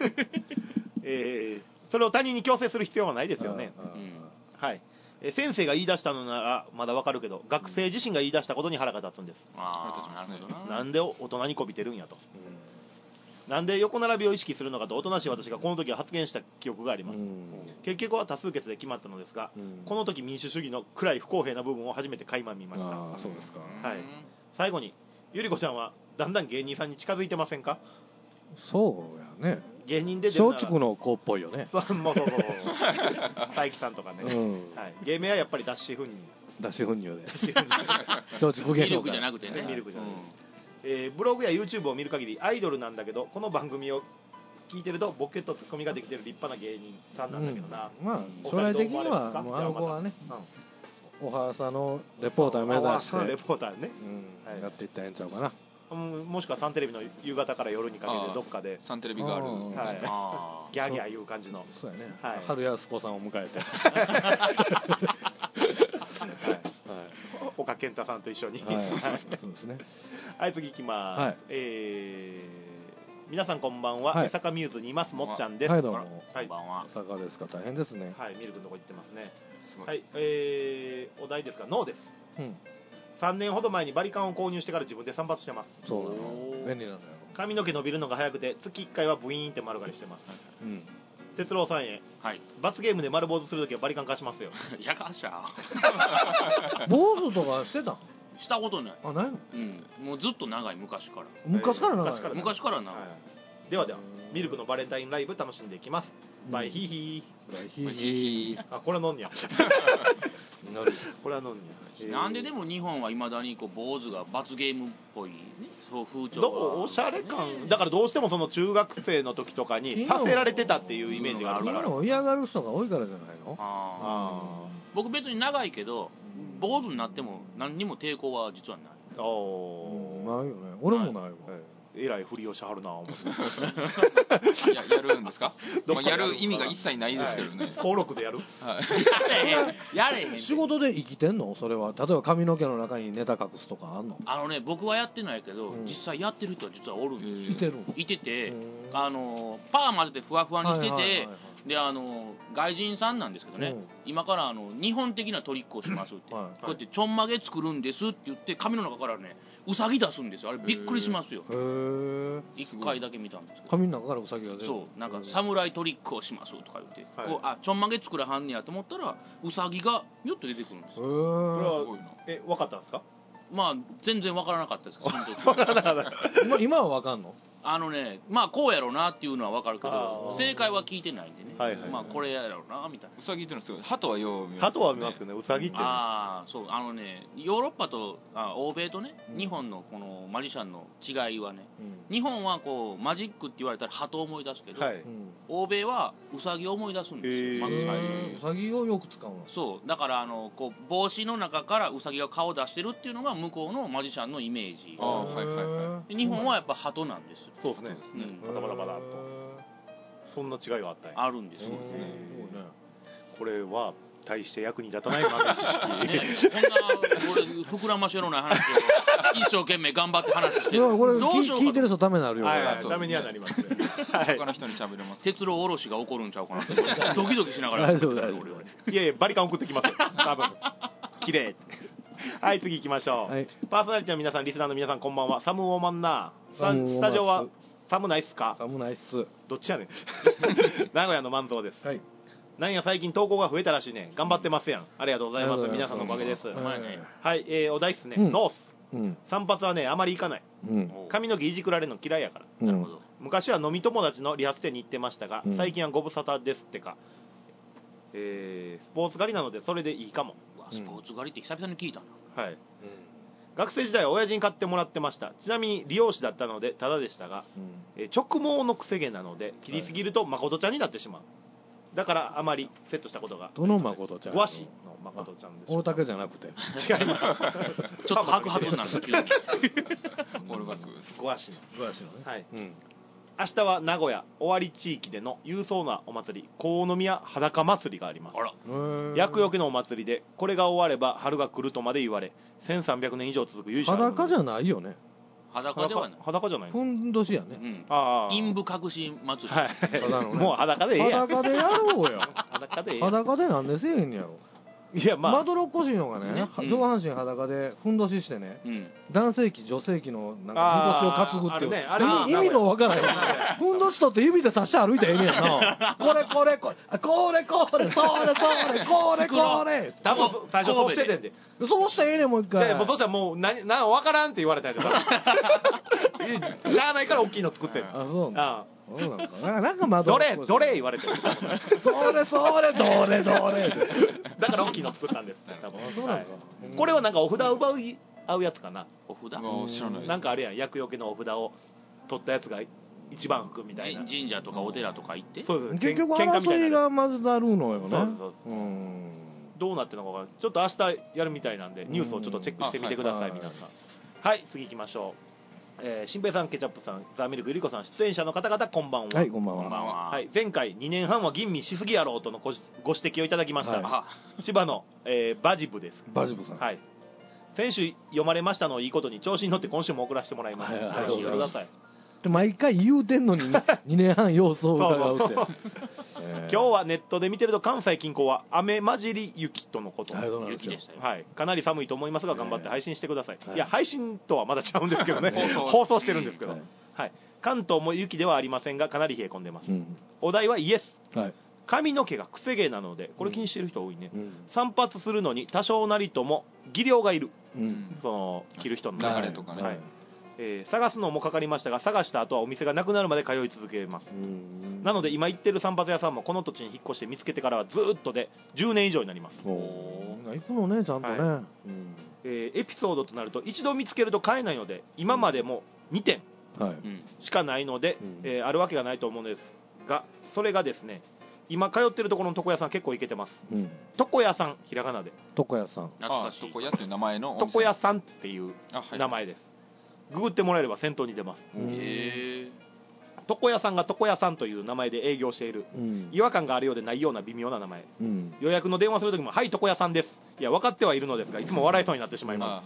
Speaker 3: それを他人に強制する必要はないですよね。はい。先生が言い出したのならまだわかるけど、学生自身が言い出したことに腹が立つんです。なんで大人にこびてるんやと。なんで横並びを意識するのかと、おとなしい私がこの時は発言した記憶があります。結局は多数決で決まったのですが、この時民主主義の暗い不公平な部分を初めて垣間見ました。
Speaker 2: そうですか。
Speaker 3: はい。最後に、ゆりこちゃんはだんだん芸人さんに近づいてませんか？
Speaker 2: そうやね。
Speaker 3: 芸人で
Speaker 2: 松竹の子っぽいよね。
Speaker 3: そう佐伯さんとかね。芸名はやっぱり脱脂粉乳。
Speaker 2: 脱脂粉乳で。松竹芸能。
Speaker 4: ミルクじゃなくてね。
Speaker 3: ミルクじゃなくて。ブログや YouTube を見る限りアイドルなんだけど、この番組を聞いてるとボケとツッコミができてる立派な芸人さんなんだけどな。
Speaker 2: まあ将来的にはあの子はね、おはさのレポーター目指して
Speaker 3: レポーターね、
Speaker 2: やっていったらええんちゃうかな。
Speaker 3: もしくはサンテレビの夕方から夜にかけてどっかで
Speaker 5: サンテレビがある、
Speaker 3: ギャーギャーいう感じの。
Speaker 2: そうやね。春安子さんを迎えて。
Speaker 3: 岡健太さんと一緒に。
Speaker 2: そうですね。
Speaker 3: はい、次行きます。皆さんこんばんは。江坂ミューズにいますもっちゃんです。
Speaker 2: はい、どうも。
Speaker 4: こんばんは。
Speaker 2: 江坂ですか。大変ですね。
Speaker 3: はい、ミルクのとこ行ってますね。はい、お題ですがノーです。3年ほど前にバリカンを購入してから自分で散髪してます。
Speaker 2: そうなの。便利なのよ。
Speaker 3: 髪の毛伸びるのが早くて月1回はブイーンって丸刈りしてます。哲郎さんへ、罰ゲームで丸坊主するときはバリカン貸しますよ。
Speaker 4: やかしゃ
Speaker 2: 坊主とかしてたん？
Speaker 4: したことない。
Speaker 2: あ、ないの？
Speaker 4: もうずっと長い、昔から。
Speaker 2: 昔から長い。
Speaker 4: 昔から長い。
Speaker 3: ではミルクのバレンタインライブ楽しんでいきます。バイヒーヒー。
Speaker 2: バイヒーヒー。
Speaker 3: あ、これは飲んにゃ。これは飲んに
Speaker 4: ゃ。なんででも日本はいまだにこう坊主が罰ゲームっぽいね、そう風潮
Speaker 3: が。おしゃれ感。だからどうしてもその中学生の時とかにさせられてたっていうイメージがあるから。
Speaker 2: 今の嫌がる人が多いからじゃないの？
Speaker 4: 僕別に長いけど坊主になっても何にも抵抗は実はない。
Speaker 2: ないよね。俺もないわ。
Speaker 3: えらいふりをしはるな思って
Speaker 5: やるんですか？やる意味が一切ないですけどね。
Speaker 3: 登録でやる？
Speaker 4: やれへん。
Speaker 2: 仕事で生きてんの？それは例えば髪の毛の中にネタ隠すとかあんの？
Speaker 4: 僕はやってないけど実際やってる人は実はおるんですよ。いててパー混ぜてふわふわにしてて、で外人さんなんですけどね、今から日本的なトリックをしますって、こうやってちょんまげ作るんですって言って髪の中からねウサギ出すんですよ。あれびっくりしますよ。1回だけ見たんですけど、
Speaker 2: 髪の中からウサギが出る。
Speaker 4: そうなんか侍トリックをしますとか言って、こうちょんまげ作らはんねやと思ったらウサギがひょっと出てくるんですよ。
Speaker 3: これは分かったんですか？
Speaker 4: まあ全然分からなかったですけど、その時
Speaker 2: 今は分かんの？
Speaker 4: まあこうやろうなっていうのは分かるけど正解は聞いてないんでね、まあこれやろうなみたいな。
Speaker 5: ウサギっていうのはすごい。鳩はよう見ますね。
Speaker 3: 鳩は見ますけどね、ウサギっていうの
Speaker 4: はそうヨーロッパと欧米とね、日本のこのマジシャンの違いはね、日本はこうマジックって言われたら鳩を思い出すけど、欧米はウサギを思い出すんですよ、まず最初に。
Speaker 2: ウサギをよく使うの？
Speaker 4: そうだからこう帽子の中からウサギが顔出してるっていうのが向こうのマジシャンのイメージ。日本はやっぱ鳩なんですよ。
Speaker 3: そうですね。バタバタバタっと。そんな違いがあったんや。
Speaker 4: あるんですよ。
Speaker 3: これは大して役に立たない豆知識。こんな
Speaker 4: 俺膨らましのない話を一生懸命頑張って話してる。
Speaker 2: これ聞いてる人ためになるよ。
Speaker 3: ためにはなります。
Speaker 5: 他の人に喋れます。
Speaker 4: 鉄郎おろしが起こるんちゃうかなって。ドキドキしながら。い
Speaker 3: やいやバリカン送ってきますよ。多分。綺麗。はい、次行きましょう。パーソナリティの皆さん、リスナーの皆さん、こんばんは。サムウォーマンナー。スタジオは寒ないっすか？
Speaker 2: 寒ないっす。
Speaker 3: どっちやねん。名古屋の万蔵です。なんや最近投稿が増えたらしいね。頑張ってますやん。ありがとうございます。皆さんのおかげです。はい、お題っすね。ノース。 散髪はねあまり行かない、髪の毛いじくられるの嫌いやから、なるほど。昔は飲み友達の理髪店に行ってましたが、最近はご無沙汰ですってか、スポーツ狩りなのでそれでいいかも。
Speaker 4: スポーツ狩りって久々に聞いたな。
Speaker 3: はい、学生時代は親父に買ってもらってました。ちなみに理容師だったのでタダでしたが、直毛のくせ毛なので切りすぎると誠ちゃんになってしまう。だからあまりセットしたことが。
Speaker 2: どの誠ちゃん？
Speaker 3: ごわしの誠ちゃんです。
Speaker 2: 大竹じゃなくて。
Speaker 3: 違います。
Speaker 4: ちょっと白髪になるんですけど。
Speaker 3: ごわしの。
Speaker 2: ごわしのね。
Speaker 3: はい。明日は名古屋尾張地域での勇壮なお祭り、国宮裸祭りがあります。厄除けのお祭りで、これが終われば春が来るとまで言われ、1300年以上続く由緒ある。
Speaker 2: 裸じゃないよね。
Speaker 4: 裸ではない。
Speaker 3: 裸じゃない。
Speaker 2: ふんどしやね。
Speaker 4: 陰部隠し祭り。
Speaker 3: はい。もう裸でええやん。
Speaker 2: 裸でやろうよ。
Speaker 3: 裸でええやん。
Speaker 2: 裸でなんでせえへんねやろ。いや、まあ、まどろっこしいのがね、上半身裸でふんどししてね、男性器女性器のなんかふんどしを担ぐっていう、意味のわからないふんどしとって指で刺して歩いてええねやな。これこれこれこれこれそれそれこれこれ、
Speaker 3: 多分最初そうしててんで、
Speaker 2: そうしてええねんもう一回。
Speaker 3: もうそうしたらもう何わからんって言われたんやで、しゃあないから大きいの作ってん。
Speaker 2: あ、そうなんなんかま
Speaker 3: どれ言われてる。
Speaker 2: それそれどれどれ。
Speaker 3: だから大きいの作ったんです。多分。そうなんですか。これはなんかお札奪い合うやつかな。
Speaker 4: お札？
Speaker 5: 知らない。
Speaker 3: なんかあれやん、厄除けのお札を取ったやつが一番吹くみたいな。
Speaker 4: 神社とかお寺とか行って。
Speaker 2: そうです。結局争いがまずなるのよね。
Speaker 3: そう。どうなってるのか分からない。ちょっと明日やるみたいなんでニュースをちょっとチェックしてみてください皆さん。はい、次行きましょう。新平さん、ケチャップさん、ザ・ミルク、ゆりこさん、出演者の方々、こんばんは。
Speaker 2: はい、こんばんは。
Speaker 3: はい、前回、2年半は吟味しすぎやろうとのご指摘をいただきました。はい、千葉の、バジブです。
Speaker 2: バジブさん。
Speaker 3: はい。先週読まれましたのをいいことに、調子に乗って今週も送らせてもらいます。はい、聞いてください。
Speaker 2: 毎回言うてんのに、2年半様子を伺うって。
Speaker 3: 今日はネットで見てると関西近郊は雨混じり雪とのこと。
Speaker 4: 雪でしたよ。
Speaker 3: はい。かなり寒いと思いますが頑張って配信してください。いや、配信とはまだちゃうんですけどね。放送してるんですけど。はい。関東も雪ではありませんがかなり冷え込んでます。お題はイエス。髪の毛がくせ毛なので、これ気にしてる人多いね。散髪するのに多少なりとも技量がいる。その、着る人の
Speaker 5: 流れとかね。はい。
Speaker 3: 探すのもかかりましたが、探した後はお店がなくなるまで通い続けます。なので今行ってる散髪屋さんもこの土地に引っ越して見つけてからはずっとで10年以上になります。
Speaker 2: 行くのね、ちゃんとね。
Speaker 3: エピソードとなると一度見つけると買えないので、今までも2点しかないので、あるわけがないと思うんですが、それがですね、今通ってるところの床屋さん結構行けてます。床屋さん、ひらがなで。
Speaker 2: 床屋さん。
Speaker 5: 床屋っていう名前の
Speaker 3: 床屋さんっていう名前です。ググってもらえれば先頭に出ます。床屋さんが床屋さんという名前で営業している、違和感があるようでないような微妙な名前、予約の電話するときもはい床屋さんです、いや分かってはいるのですがいつも笑いそうになってしまいます。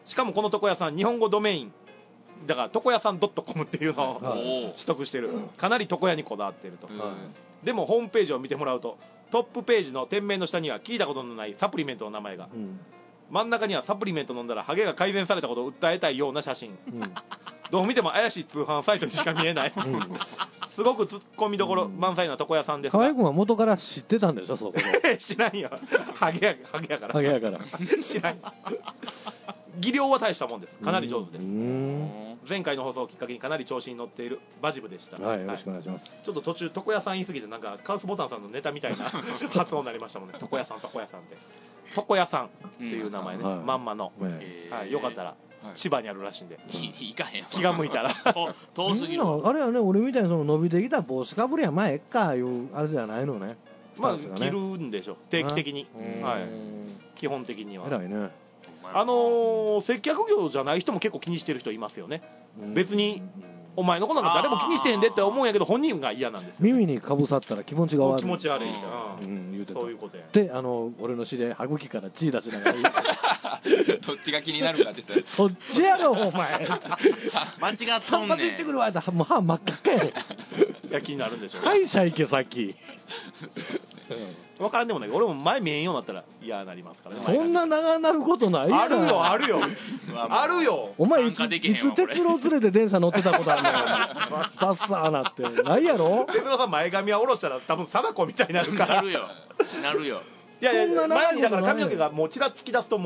Speaker 3: しかもこの床屋さん日本語ドメインだから床屋さん .com っていうのを取得してる、かなり床屋にこだわっていると。でもホームページを見てもらうとトップページの店名の下には聞いたことのないサプリメントの名前が、真ん中にはサプリメント飲んだらハゲが改善されたことを訴えたいような写真、どう見ても怪しい通販サイトにしか見えない、すごくツッコミどころ満載な床屋さんですが、
Speaker 2: 河合君は元から知ってたんでしょ、そこで。
Speaker 3: 知らんよ、ハゲやから
Speaker 2: ハゲやから
Speaker 3: 知らんよ。技量は大したもんです。かなり上手です。前回の放送をきっかけにかなり調子に乗っているバジブでした。
Speaker 2: はい、よろしくお願いします。
Speaker 3: ちょっと途中床屋さん言い過ぎてなんかカウスボタンさんのネタみたいな発音になりましたもんね。床屋さんって床屋さんっていう名前ね、まんまの、よかったら千葉にあるらしいんで、
Speaker 4: 行かへん、
Speaker 3: 気が向いたら
Speaker 4: 遠すぎる。
Speaker 2: あれはね、俺みたいにその伸びてきた帽子かぶりはまあえっかいうあれじゃないのね。
Speaker 3: まあ着るんでしょ、定期的に。基本的には
Speaker 2: 偉いね。
Speaker 3: 接客業じゃない人も結構気にしてる人いますよね。別にお前のことなんか誰も気にしてへんでって思うんやけど本人が嫌なんですよ。
Speaker 2: 耳にかぶさったら気持ちが悪い。
Speaker 3: 気持ち悪い。
Speaker 2: 言うてた。
Speaker 3: そういうことや。
Speaker 2: で、俺の知り合い歯茎から血出しながら
Speaker 5: どっちが気になるかって言ったら
Speaker 2: そっちやろお前。
Speaker 4: 間違っとんねん。
Speaker 2: 散髪行ってくるわってもう歯真っ赤っかやろ。
Speaker 3: いや気になるんでしょう。
Speaker 2: 歯医者行けさっき。
Speaker 3: 分からんでもないけど俺も前見えんようになったら嫌になりますからね。
Speaker 2: そんな長なることないやん。
Speaker 3: あるよあるよ。
Speaker 2: お前いつ鉄郎連れて電車乗ってたことあるのよ。パッサーなってないやろ。
Speaker 3: 鉄郎さん前髪は下ろしたら多分貞子みたいになるから。
Speaker 4: なるよ。
Speaker 3: いや前にだから髪の毛がもうちらつき出すともう嫌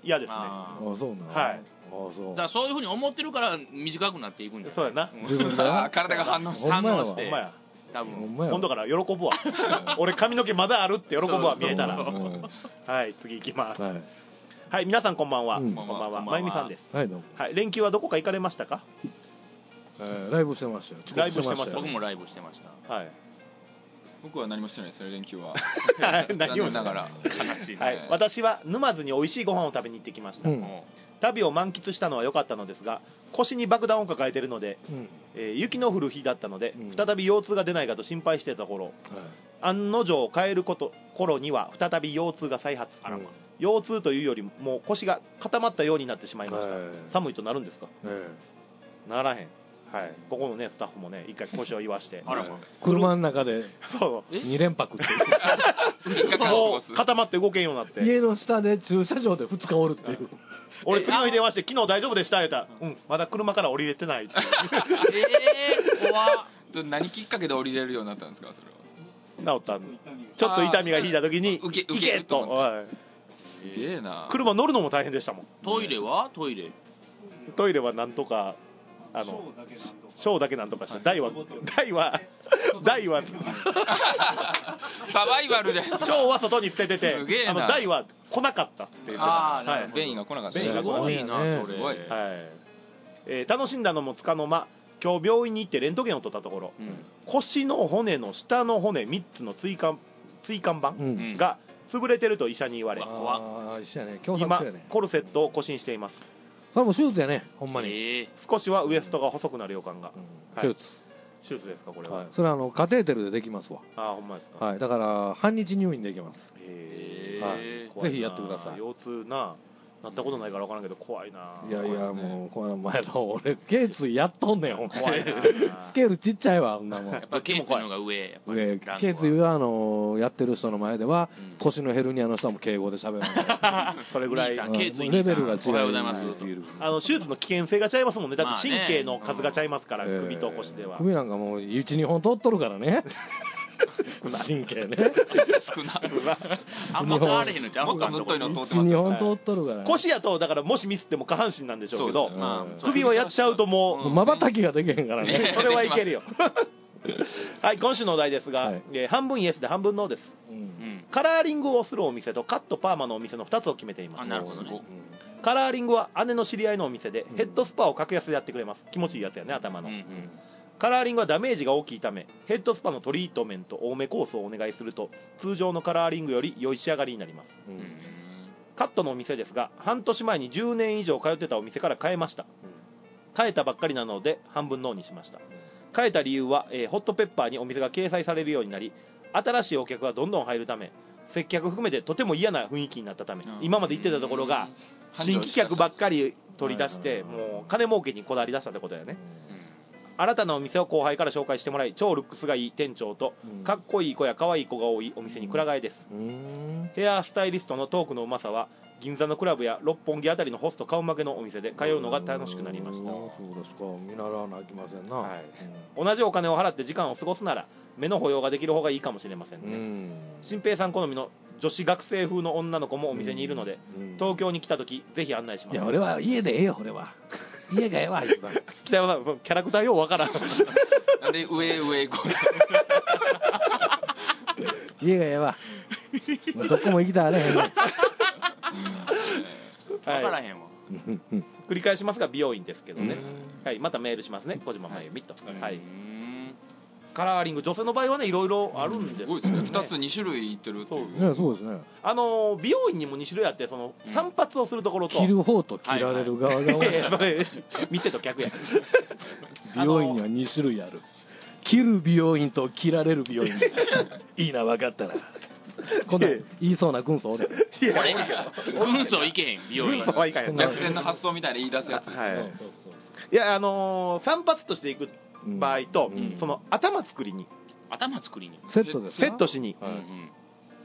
Speaker 3: 嫌ですね。
Speaker 2: そうなの。
Speaker 3: はい。
Speaker 4: だからそういうふうに思ってるから短くなっていくんだよ。
Speaker 3: そうやな。
Speaker 2: 自分が
Speaker 5: 体が反応して。
Speaker 3: ほんまや。多分今度から喜ぶわ。俺髪の毛まだあるって喜ぶわ、見えたら。はい、次行きます。はい、皆さんこんばんは。こんばんは。まゆみさんです。はい、どうも。はい、連休はどこか行かれましたか？
Speaker 2: ライブしてましたよ。
Speaker 3: ライブしてました。
Speaker 4: 僕もライブしてました。はい。
Speaker 5: 僕は何もしてないですよ、連休は。
Speaker 3: 何もしながら。悲しいね。はい。私は沼津に美味しいご飯を食べに行ってきました。旅を満喫したのは良かったのですが、腰に爆弾を抱えているので、雪の降る日だったので、再び腰痛が出ないかと心配していた頃、案の定帰る頃には再び腰痛が再発。腰痛というよりもう腰が固まったようになってしまいました。寒いとなるんですか？ならへん。はい、ここのねスタッフもね一回腰を言わして
Speaker 2: 車の中で2連泊って
Speaker 3: もう固まって動けんようになって、
Speaker 2: 家の下で駐車場で2日おるっていう。
Speaker 3: 俺次の日電話して昨日大丈夫でした言うたら、まだ車から降りれてないって
Speaker 5: 怖っ。何きっかけで降りれるようになったんですか？そ
Speaker 3: れは治ったん。ちょっと痛みが引いた時に
Speaker 5: 行けと。すげえな。
Speaker 3: 車乗るのも大変でしたもん。
Speaker 4: トイレは
Speaker 3: なんとかショーだけなんとかして、大は
Speaker 5: サバイバルで
Speaker 3: ショーは外に捨ててて、大は来なかったって言ってた。
Speaker 5: 便意が来なかった。
Speaker 4: すごいな、それ。
Speaker 3: はい。楽しんだのもつかの間、今日病院に行ってレントゲンを取ったところ、腰の骨の下の骨3つの椎間板が潰れてると医者に言われ、今コルセットを固心しています。
Speaker 2: それも手術やね、ほんまに。
Speaker 3: 少しはウエストが細くなる予感が。
Speaker 2: 手
Speaker 3: 術ですか、これは。
Speaker 2: それはカテーテルでできますわ。
Speaker 3: ほんまですか。
Speaker 2: はい、だから半日入院できます。ぜひやってください。
Speaker 3: 腰痛なったことないから分からんけど怖いな。
Speaker 2: いやいや、もうこの前の俺頸椎やっとんねん。怖いな。スケールちっちゃいわ、こんなもん。
Speaker 4: やっぱ頸椎のが上。
Speaker 2: 頸椎はやってる人の前では腰のヘルニアの人はもう敬語で喋る。
Speaker 3: それぐらい
Speaker 2: レベルが違う。
Speaker 4: おはようございます。
Speaker 3: 手術の危険性が違いますもんね。だって神経の数が違いますから、首と腰では。
Speaker 2: 首なんかもう 1,2 本通っとるからね。神経ね。
Speaker 5: 少な。
Speaker 4: あんま変われへんのちゃう。
Speaker 5: もっとぶっといの通ってます。
Speaker 2: 2本通っとるから。
Speaker 3: 腰やとだからもしミスっても下半身なんでしょうけど、首はやっちゃうともう
Speaker 2: 瞬きができへんからね。
Speaker 3: それはいけるよ。はい、今週のお題ですが、半分イエスで半分ノーです。カラーリングをするお店とカットパーマのお店の2つを決めています。
Speaker 4: なるほどね。
Speaker 3: カラーリングは姉の知り合いのお店でヘッドスパを格安でやってくれます。気持ちいいやつやね、頭の。カラーリングはダメージが大きいため、ヘッドスパのトリートメント多めコースをお願いすると通常のカラーリングより良い仕上がりになります。カットのお店ですが、半年前に10年以上通ってたお店から変えました。変えたばっかりなので半分ノーにしました。変えた理由は、ホットペッパーにお店が掲載されるようになり、新しいお客がどんどん入るため、接客含めてとても嫌な雰囲気になったため、今まで行ってたところが新規客ばっかり取り出して、もう金儲けにこだわり出したってことだよね。新たなお店を後輩から紹介してもらい、超ルックスがいい店長とかっこいい子や可愛い子が多いお店にくら替えです。ヘアスタイリストのトークのうまさは銀座のクラブや六本木あたりのホスト顔負けのお店で通うのが楽しくなりました。
Speaker 2: そうですか、見習わなきゃいけませんな。
Speaker 3: 同じお金を払って時間を過ごすなら目の保養ができる方がいいかもしれませんね。新平さん好みの女子学生風の女の子もお店にいるので、東京に来た時ぜひ案内します。
Speaker 2: いや、俺は家でええよ。俺は家がええわ。
Speaker 3: 北山さん、キャラクターようわからん。
Speaker 5: なんで上行こ
Speaker 2: う。家がええわ。どこも行きたらねえね。
Speaker 4: 分からへんわ。
Speaker 3: 繰り返しますが美容院ですけどね。はい、またメールしますね。小島まゆみと。はい。カラーリング、女性の場合はね、いろいろあるんです。
Speaker 5: 2つ2種類いってるっていう。
Speaker 2: そうですね。
Speaker 3: 美容院にも2種類あって、散髪をするところと
Speaker 2: 切る方と切られる側が多い。
Speaker 3: 店と客や。
Speaker 2: 美容院には2種類ある。切る美容院と切られる美容院。いいな、分かったな。こんな言いそうな軍曹で。
Speaker 4: 軍曹いけへん、美容院。
Speaker 5: 逆転の発想みたいな言い出すやつですね。
Speaker 3: いや、散髪としていく場合と、頭作りに
Speaker 2: セットです。
Speaker 3: セットしに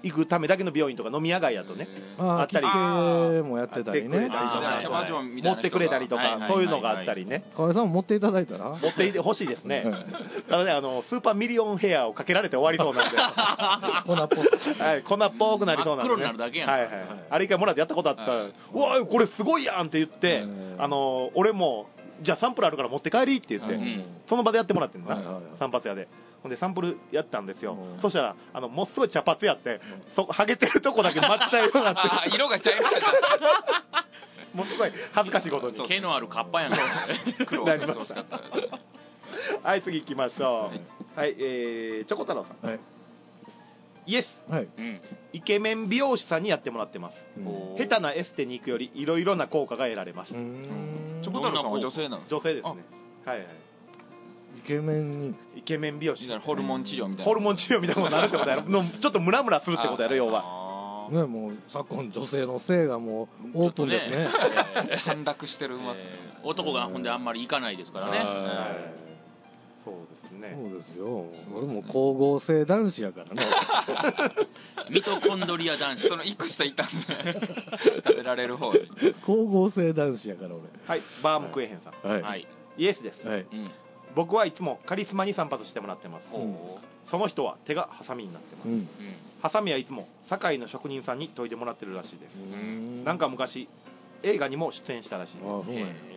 Speaker 3: 行くためだけの病院とか飲み屋街やとね、あったり
Speaker 2: もやってたりね、
Speaker 3: 持ってくれたりとか、そういうのがあったりね。
Speaker 2: 河合さんも持っていただいたら
Speaker 3: 持っていてほしいですね。ただね、スーパーミリオンヘアをかけられて終わりそうなんで
Speaker 2: 粉っぽく、
Speaker 3: はい、粉っぽくなりそうなんで、
Speaker 4: 黒になるだけやん。はいはい。
Speaker 3: あれ一回もらってやったことあったら、うわこれすごいやんって言って、俺もじゃあサンプルあるから持って帰りって言って、その場でやってもらってんのな、散髪屋で。ほんでサンプルやったんですよ。そしたらもうすごい茶髪やって、ハゲてるとこだけ抹茶色になって、
Speaker 5: 色が茶色になっちゃ
Speaker 3: うもうすごい恥ずかしいことに
Speaker 4: 毛のあるカッパやんか
Speaker 3: 黒なりました。はい、次行きましょう。はい、チョコ太郎さん。イエス、イケメン美容師さんにやってもらってます。下手なエステに行くよりいろいろな効果が得られます。
Speaker 5: チョコ太郎さんは女性なの？
Speaker 3: 女性ですね。はいはい。
Speaker 2: イケメン
Speaker 3: 美容師、
Speaker 5: ホルモン治療みたいな、
Speaker 3: ホルモン治療みたいなことになるってことやろちょっとムラムラするってことやろ、要は
Speaker 2: ね。もう昨今女性の性がもうオープンですね。
Speaker 5: 陥落してるますね。
Speaker 4: 男がほんであんまり行かないですからね。
Speaker 3: そうですね。
Speaker 2: そうですよ。俺も光合成男子やからね。
Speaker 4: ミトコンドリア男子。
Speaker 5: その1個下いたんで食べられる方で。
Speaker 2: 光合成男子やから俺。
Speaker 3: はい、バームクエヘンさん。はい。イエスです。はい。僕はいつもカリスマに散髪してもらってます。その人は手がハサミになってます。ハサミはいつも堺の職人さんに研いでもらってるらしいです。なんか昔映画にも出演したらしいです。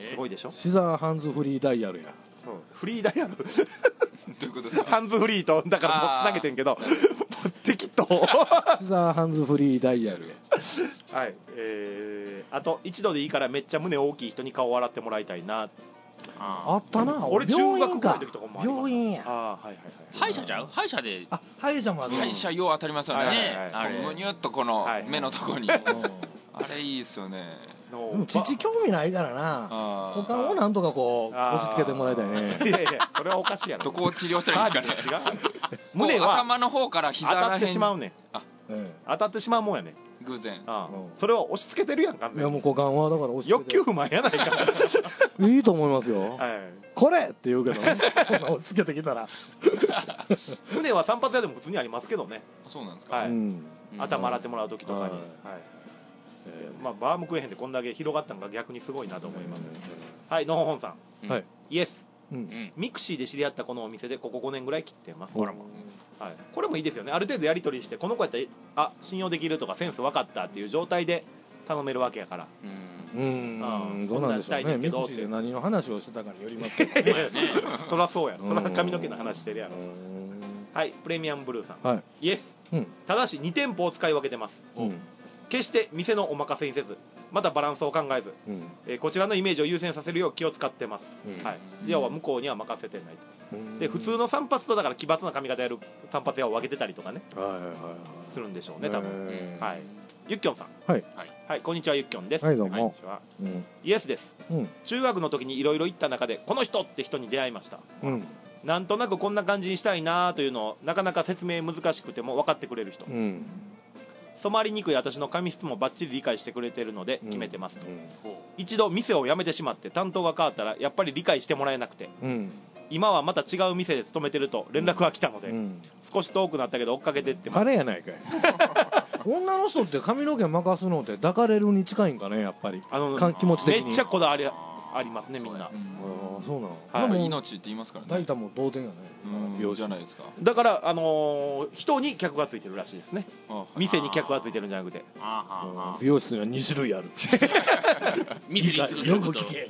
Speaker 3: すごいでしょ。
Speaker 2: シザーハンズフリーダイヤルや。
Speaker 3: フリーダイヤル
Speaker 5: どういうことですか？
Speaker 3: ハンズフリーとだからもうつなげてんけど適当。
Speaker 2: シザーハンズフリーダイヤルや。
Speaker 3: はい、あと一度でいいからめっちゃ胸大きい人に顔を洗ってもらいたいな。
Speaker 2: あったな。
Speaker 3: 俺中学ぐらいの時とかもありました。
Speaker 2: 病院や。
Speaker 4: 歯医者ちゃう？歯医者で。
Speaker 2: 歯医者もある。
Speaker 5: 歯医者よう当たりますよね。むにゅっとこの目のとこに。あれいいですよね。
Speaker 2: 父興味ないからな。股間をなんとかこう押し付けてもらいたいね。
Speaker 3: いやいや、それはおかしいやろ。
Speaker 5: どこを治療するんですかね。
Speaker 3: 胸は
Speaker 5: 頭の方から膝らへん
Speaker 3: 当たってしまうねん。当たってしまうもんやねん。
Speaker 5: 偶然。
Speaker 3: それを押し付けてるやんか。
Speaker 2: いやもう股間はだから押し付けて。
Speaker 3: 欲求不満やないか。
Speaker 2: いいと思いますよ。これって言うけどね。そんな押し付けてきたら。
Speaker 3: 胸は散髪屋でも普通にありますけどね。
Speaker 5: そうなんですか。
Speaker 3: 頭洗ってもらう時とかに。まあバームクーヘンでこんだけ広がったのが逆にすごいなと思います。はい、のほほんさん。はい。イエス。ミクシーで知り合ったこのお店でここ5年ぐらい切ってます。これもいいですよね。ある程度やり取りしてこの子やったら信用できるとかセンス分かったっていう状態で頼めるわけやから。
Speaker 2: どうなんでしょうね。ミクシーで何の話をしてたかによりますけどね。
Speaker 3: そりゃそうやろ。そりゃ髪の毛の話してるやろ。はい、プレミアムブルーさん。イエス。ただし2店舗を使い分けてます。決して店のお任せにせず、またバランスを考えず、こちらのイメージを優先させるよう気を使ってます。要は向こうには任せてないと。で普通の散髪とだから奇抜な髪型やる散髪屋を分けてたりとかね、するんでしょうね多分。はい。ゆっきょんさん。はいこんにちは、ゆっきょんです。
Speaker 2: はいどうも。
Speaker 3: イエスです。中学の時にいろいろ行った中でこの人って人に出会いました。なんとなくこんな感じにしたいなというのをなかなか説明難しくても分かってくれる人。染まりにくい私の髪質もバッチリ理解してくれてるので決めてますと。一度店を辞めてしまって担当が変わったらやっぱり理解してもらえなくて、今はまた違う店で勤めてると連絡が来たので、少し遠くなったけど追っかけてってます。
Speaker 2: 彼やないかい。女の人って髪の毛任すのって抱かれるに近いんかね、やっぱり気持ち的に。
Speaker 3: めっちゃこだわりありますねみんな。
Speaker 2: そうな
Speaker 5: の。でも命って言いますからね。
Speaker 2: 大体もう同点やね。
Speaker 5: 病じゃないですか。
Speaker 3: だから人に客がついてるらしいですね。店に客がついてるんじゃなくて。
Speaker 2: 美容室には2種類ある。
Speaker 4: 店につく
Speaker 2: よく聞け。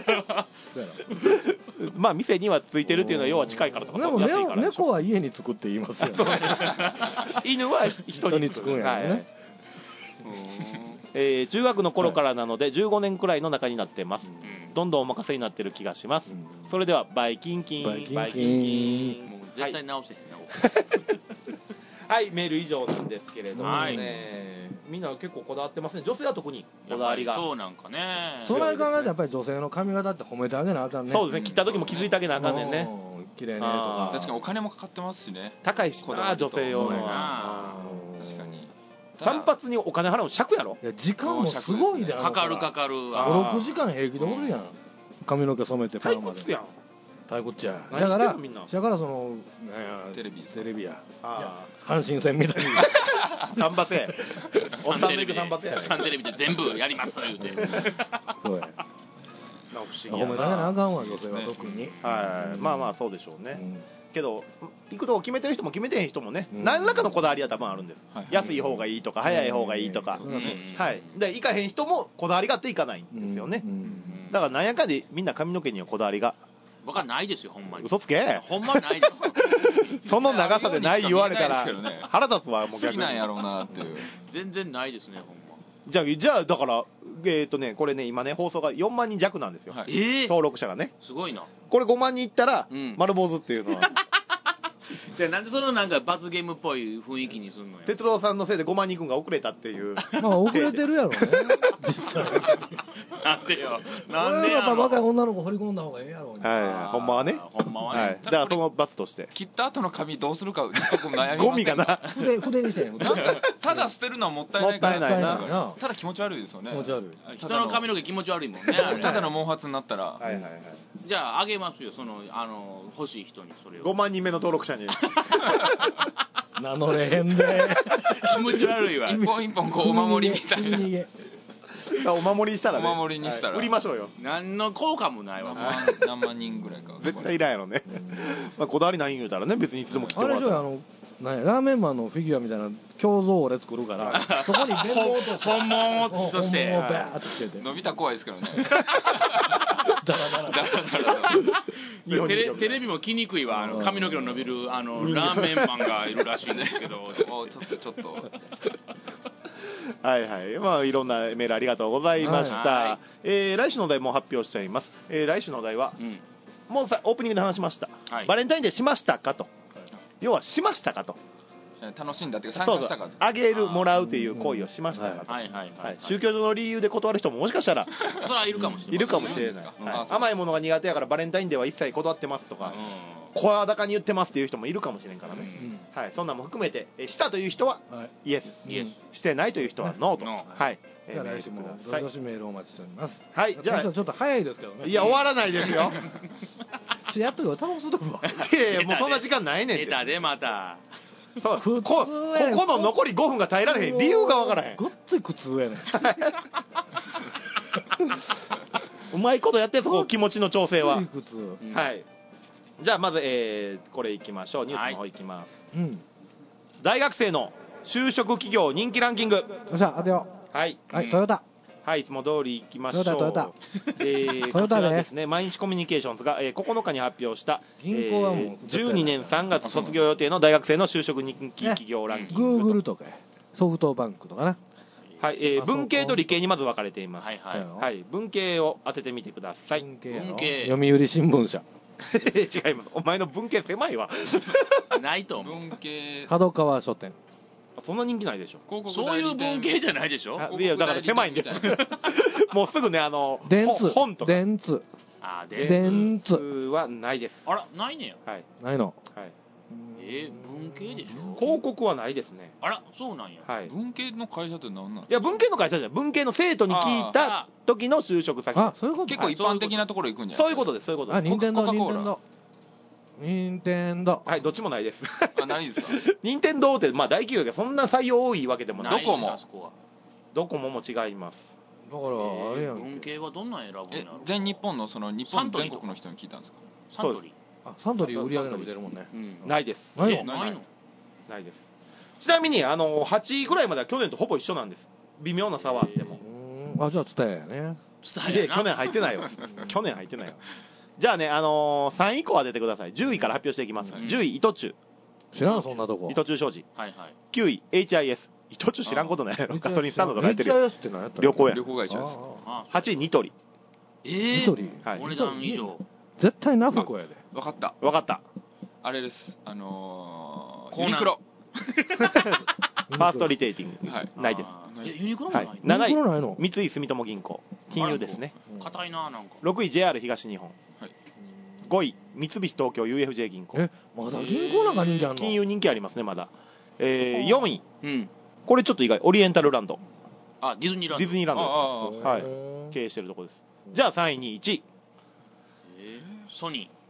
Speaker 3: まあ店にはついてるっていうのは要は近いからとか。
Speaker 2: でも猫は家につくって言いますよね。
Speaker 3: 犬は人につくんやね。中学の頃からなので15年くらいの仲になってます。どんどんお任せになってる気がします。それではバイキンキン。バイキンキン。
Speaker 4: もう絶対直せへんな。
Speaker 3: はい、メール以上なんですけれどもね、みんな結構こだわってますね。女性は特にこだわりが。
Speaker 4: そうなんかね。
Speaker 2: それ考えたらやっぱり女性の髪型って褒めてあげなあかんね。
Speaker 3: そうですね、切った時も気づいてあげなあかんねんね。
Speaker 2: 綺麗ねとか。
Speaker 5: 確かにお金もかかってますしね。
Speaker 3: 高いしな、女性用の
Speaker 5: は。確かに。
Speaker 3: 散髪にお金払うの尺やろ。
Speaker 2: 時間もすごいで。
Speaker 4: かかる。
Speaker 2: 5、6時間平気でおるやん。髪の毛染めてパーマで。 タイこっちゃ。だからそのテレビや。阪神戦みたいに。
Speaker 3: 散髪や。おっさんの行く散髪や。
Speaker 4: サンテレビで全部やります言うて。
Speaker 2: そうや。
Speaker 3: 不思議やな。
Speaker 2: 褒めながらあかんわ女性は特に。
Speaker 3: はい。まあそうでしょうね。けど行くとこ決めてる人も決めてへん人もね、何らかのこだわりは多分あるんです。安い方がいいとか早い方がいいとか。はい。で行かへん人もこだわりがあって行かないんですよね。だからなんやかんでみんな髪の毛にはこだわりが。
Speaker 4: 僕はないですよほんまに。
Speaker 3: 嘘つけ。
Speaker 4: ほんまないです。
Speaker 3: その長さでない言われたら腹立つわ。もう
Speaker 5: 好きなんやろうなっていう。
Speaker 4: 全然ないですねほんま。
Speaker 3: じゃあだからこれね今ね放送が4万人弱なんですよ。登録者がね。
Speaker 4: すごいな。
Speaker 3: これ5万人いったら丸坊主っていうのは。
Speaker 4: じゃあなんでそのなんか罰ゲームっぽい雰囲気にすんのよ。
Speaker 3: 哲郎さんのせいで5万人くんが遅れたっていう。
Speaker 2: まあ遅れてるやろね実際。
Speaker 4: なんでよ。
Speaker 2: なんでやろ。若い女の子掘り込んだ方がええやろ。
Speaker 3: はい。ほんまはね。
Speaker 4: ほんまはね。
Speaker 3: だからその罰として。
Speaker 5: 切った後の髪どうするか悩み
Speaker 3: ゴミがな。
Speaker 2: 筆にせん。
Speaker 5: ただ捨てるのはもったいないから。
Speaker 3: もったいないな。
Speaker 5: ただ気持ち悪いですよね。
Speaker 2: 気持ち悪い。
Speaker 4: 人の髪の毛気持ち悪いもんね。
Speaker 5: ただの毛髪になったら。
Speaker 3: はいはいはい。
Speaker 4: じゃああげますよ欲しい人にそれを。
Speaker 3: 5万人目の登録者に。
Speaker 2: 名乗れへんで。
Speaker 4: 気持ち悪いわ。
Speaker 5: 一本一本こうお守りみたいな。
Speaker 3: お守りにしたらね。
Speaker 5: お守りにしたら。
Speaker 3: 売りましょうよ。
Speaker 4: 何の効果もないわ。
Speaker 5: 何万人ぐらいか。
Speaker 3: 絶対いらんやろね。こだわりないん言うたらね別にいつでも来てもらったら。
Speaker 2: あれでしょラーメンマンのフィギュアみたいな胸像を俺作るからそこに弁当として
Speaker 4: 本物として
Speaker 2: 本物をバーッとつけて
Speaker 5: 伸びた怖いですけどね。
Speaker 2: ダラダラ
Speaker 4: テレビも来にくいわ髪の毛の伸びるラーメンマンがいるらしいんですけど
Speaker 5: ちょっと
Speaker 3: はいはい。まあいろんなメールありがとうございました。来週のお題も発表しちゃいます。来週のお題はもうオープニングで話しました。バレンタインデーしましたかと。要はしましたかと。
Speaker 5: 楽しんだっていうか参加したかと。
Speaker 3: あげるもらうという行為をしましたかと。宗教上の理由で断る人ももしかしたら
Speaker 4: それはいるかもしれない。
Speaker 3: いるかもしれない。甘いものが苦手やからバレンタインデーは一切断ってますとか声高に言ってますっていう人もいるかもしれんからね。はい。そんなも含めてしたという人はイエス、してないという人はノーと。はい。
Speaker 2: じゃあ来週もどしどしメールをお待ちしております。
Speaker 3: はい。じゃあ
Speaker 2: ちょっと早いですけどね。
Speaker 3: いや終わらないですよ。
Speaker 2: やっとよタバコ吸うとくわ。
Speaker 3: いやいやもうそんな時間ないねんって。
Speaker 4: 出たでまた。
Speaker 3: そうこの残り5分が耐えられへん理由がわからへん。
Speaker 2: ごっつい苦痛やねん。
Speaker 3: うまいことやってそこ気持ちの調整は。
Speaker 2: 苦痛。
Speaker 3: はい。じゃあまずこれいきましょう。ニュースの方いきます。大学生の就職企業人気ランキング。よ
Speaker 2: っしゃ当てよ
Speaker 3: う。はい。
Speaker 2: はい。トヨタ。
Speaker 3: はい、いつも通り行きましょう。
Speaker 2: トヨタ。
Speaker 3: こちらですね、毎日コミュニケーションズが9日に発表した
Speaker 2: 銀行はもう
Speaker 3: 12年3月卒業予定の大学生の就職人気企業ランキング。
Speaker 2: グーグルとかソフトバンクとかな。
Speaker 3: はい、文系と理系にまず分かれています。はい。文系を当ててみてください。
Speaker 2: 文系。読売新聞社。
Speaker 3: 違います。お前の文系狭いわ。
Speaker 4: ないと思う。
Speaker 5: 文系。
Speaker 2: 角川書店。
Speaker 3: そんな人気ないでしょ。
Speaker 4: そういう文系じゃないでしょ。
Speaker 3: いやだから狭いんです。もうすぐね本とか。
Speaker 2: 電通
Speaker 3: はないです。
Speaker 4: あらないね
Speaker 3: や。はい。
Speaker 2: ないの。
Speaker 3: はい。
Speaker 4: 文系でしょ。
Speaker 3: 広告はないですね。
Speaker 4: あらそうなんや。
Speaker 3: はい。
Speaker 5: 文系の会社って何なん？
Speaker 3: いや文系の会社じゃない。文系の生徒に聞いた時の就職先。
Speaker 2: あそういうこと。
Speaker 5: 結構一般的なところ行くんじゃない？
Speaker 3: そういうことです。そういうことです。
Speaker 2: 任天堂。
Speaker 3: はい、どっちもないです。
Speaker 5: ないですか？
Speaker 3: 任天堂ってまあ大企業でそんな採用多いわけでもない。ドコモも違います。
Speaker 2: だからあれやん。
Speaker 4: 文系はどんなん選ぶんやろ。
Speaker 5: 全日本のその日本全国の人に聞いたんですか？
Speaker 4: サントリー。
Speaker 2: サントリー売り上げ伸びてるもんね。
Speaker 3: ないです。
Speaker 2: ないの？
Speaker 3: ないです。ちなみに8位ぐらいまでは去年とほぼ一緒なんです。微妙な差はあっても。
Speaker 2: じゃあツタヤやね。
Speaker 3: 去年入ってないよ。去年入ってないよ。じゃあね、3位以降当ててください。10位から発表していきます。10位、糸中。
Speaker 2: 知らん、そんなとこ。
Speaker 3: 糸中商事。9位、HIS。糸中知らんことないやろ。ガソリンスタンドとかやってる。
Speaker 2: HIS って何やったの？
Speaker 5: 旅行会社です。
Speaker 3: 8位、ニトリ。
Speaker 2: ニトリ？
Speaker 4: お値段以上。
Speaker 2: 絶対ナフコやで。
Speaker 5: わかった。あれです。ユニクロ。
Speaker 3: ファーストリテイティング。ないです。
Speaker 4: ユニクロもない
Speaker 3: 7位、三井住友銀行。金融ですね。
Speaker 4: 硬いな、なんか。
Speaker 3: 6位、JR 東日本。5位、三菱東京 UFJ 銀行。
Speaker 2: まだ銀行なんか人気あるの？
Speaker 3: 金融人気ありますね、まだ。4位。これちょっと意外、オリエンタルランド。
Speaker 4: ディズニーランド。
Speaker 3: ディズニーランドです。はい。経営してるとこです。じゃあ3位、2位、1位。
Speaker 4: ソニ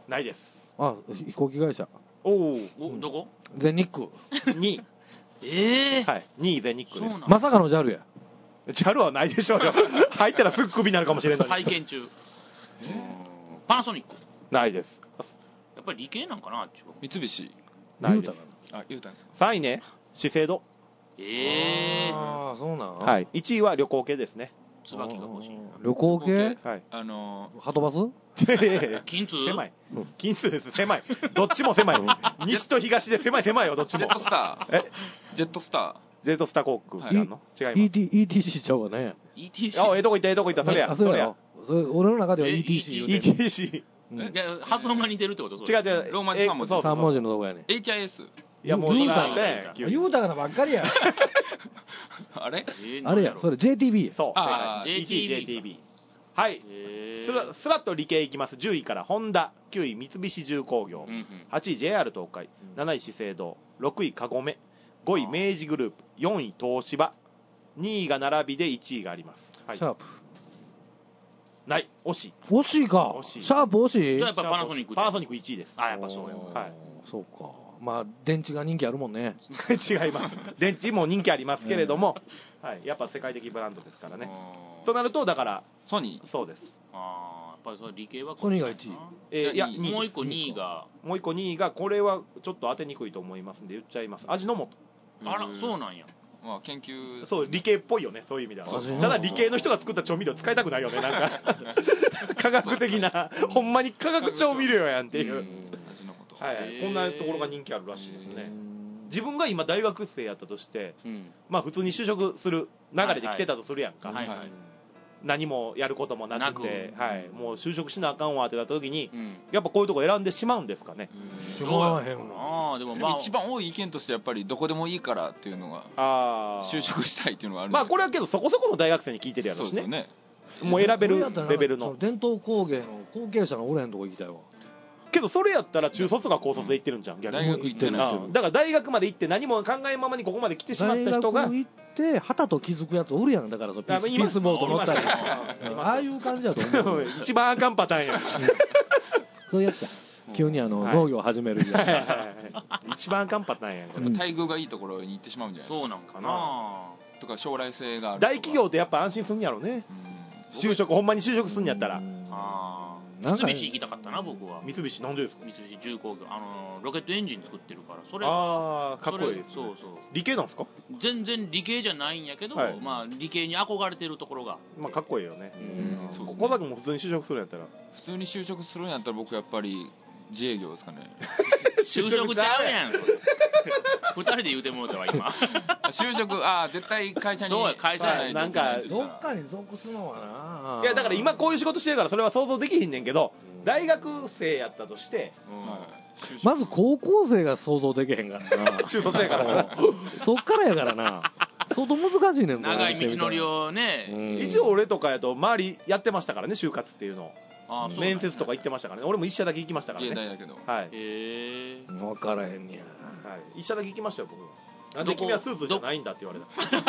Speaker 3: ないです。
Speaker 2: あ、飛行機会社。
Speaker 4: お、どこ？
Speaker 2: 全日空。
Speaker 3: 2位。はい。2位全日空です。
Speaker 2: まさかの JAL や。
Speaker 3: JAL はないでしょうよ。入ったらすぐクビになるかもしれない。
Speaker 4: 再建中。パナソニック。
Speaker 3: ないです。
Speaker 4: やっぱり理系なんかな。
Speaker 5: 三菱。
Speaker 3: ないです。
Speaker 5: あ、言うたんですか。
Speaker 3: 3位ね、資生堂。
Speaker 2: ああ、そうなん。
Speaker 3: はい。1位は旅行系ですね。
Speaker 4: 椿が欲しい。
Speaker 2: 旅行系？
Speaker 3: はい。
Speaker 2: ハトバス？
Speaker 4: 金通？
Speaker 3: 狭い。金通です。狭い。どっちも狭い。西と東で狭いよ、どっちも。
Speaker 5: ジェットスター。ジェットスター。
Speaker 3: ジェットスター航空。違います。
Speaker 2: ETC ちゃうわね。
Speaker 4: ETC。
Speaker 3: あ、どこ行った、それや。
Speaker 2: 俺の中では ETC。
Speaker 3: ETC。
Speaker 4: 発音が似てるってこと？
Speaker 3: 違う。
Speaker 5: ローマ字3文字。
Speaker 2: 3文字のとこやね。
Speaker 5: HIS。
Speaker 3: いや、もう言うた
Speaker 2: ね。言うたからばっかりや。
Speaker 5: あれ
Speaker 2: や、それ JTB や。
Speaker 3: そう。1位 JTB。はい。スラッと理系いきます。10位からホンダ、9位三菱重工業、8位 JR 東海、7位資生堂、6位カゴメ、5位明治グループ、4位東芝、2位が並びで1位があります。
Speaker 2: シャープ。
Speaker 3: ない。惜しい。
Speaker 2: 惜しいか。シャープ惜しい？
Speaker 4: じゃあやっぱパナソニック。
Speaker 3: パナソニック1位です。
Speaker 4: あ、やっぱそうや。
Speaker 3: はい。
Speaker 2: そうか。まあ電池が人気あるもんね。
Speaker 3: 違います。電池も人気ありますけれども、はい、やっぱ世界的ブランドですからね。となるとだから
Speaker 5: ソニ
Speaker 3: ー。そうです。
Speaker 4: ああ、やっぱりそれ理系は
Speaker 2: ソニーが1
Speaker 3: 位。いや、
Speaker 4: もう一個2位が。
Speaker 3: もう一個2位が、これはちょっと当てにくいと思いますんで言っちゃいます。味の素。
Speaker 4: あら、そうなんや。
Speaker 5: まあ研究。
Speaker 3: そう、理系っぽいよね、そういう意味では。ただ理系の人が作った調味料使いたくないよね、なんか科学的な、ほんまに化学調味料やんっていう。はい、こんなところが人気あるらしいですね。自分が今大学生やったとして、まあ普通に就職する流れで来てたとするやんか。何もやることもなくて、はい、もう就職しなあかんわってなった時に、やっぱこういうとこ選んでしまうんですかね。
Speaker 2: しまわへんな。
Speaker 5: でもまあ一番多い意見としてやっぱりどこでもいいからっていうのが、就職したいっていうのがある。
Speaker 3: まあこれはけどそこそこの大学生に聞いてるやろしね。もう選べるレベルの。
Speaker 2: 伝統工芸の後継者のおれへんとこ行きたいわ。
Speaker 3: けどそれやったら中卒が高卒で行ってるんじゃん、逆に。
Speaker 5: 大学行ってない。
Speaker 3: だから大学まで行って何も考えんままにここまで来てしまった人が。
Speaker 2: 大学行って旗と気づくやつおるやん。だからピースボート乗ったり。ああいう感じだと思う。
Speaker 3: 一番あかんパターンや。
Speaker 2: そういうやつや。急に農業を始めるや
Speaker 3: つ。一番あかんパターンやん。
Speaker 5: 待遇がいいところに行ってしまうんじゃないですか。
Speaker 4: そうなんかな。
Speaker 5: とか将来性がある。
Speaker 3: 大企業ってやっぱ安心すんやろね。就職、ほんまに就職すんやったら。
Speaker 4: 三菱行きたかったな、僕は。
Speaker 3: 三菱なんでですか？
Speaker 4: 三菱重工業、ロケットエンジン作ってるから。それ
Speaker 3: かっこいいです。
Speaker 4: そう。
Speaker 3: 理系なんですか？
Speaker 4: 全然理系じゃないんやけど、まあ理系に憧れてるところが。
Speaker 3: まあかっこいいよね。小田君も普通に就職するんやったら。
Speaker 5: 普通に就職するんやったら僕やっぱり自営業ですかね。
Speaker 4: 就職ちゃうやん。二人で言うてもうたわ今。
Speaker 5: 就職絶対会社に。
Speaker 4: そうや、会社に。
Speaker 2: なんかどっかに属すのはな。
Speaker 3: いやだから今こういう仕事してるからそれは想像できひんねんけど、大学生やったとして、
Speaker 2: まず高校生が想像できへんからな。
Speaker 3: 中卒やから
Speaker 2: そっからやからな。相当難しいねん。
Speaker 4: 長い道のりをね。
Speaker 3: 一応俺とかやと周りやってましたからね、就活っていうのを。面接とか行ってましたからね。俺も一社だけ行きましたからね。
Speaker 5: 芸大だけど。
Speaker 3: はい。
Speaker 2: 分からへんにゃ。
Speaker 3: はい。一社だけ行きましたよ僕は。なんで君はスーツじゃないんだって言われた。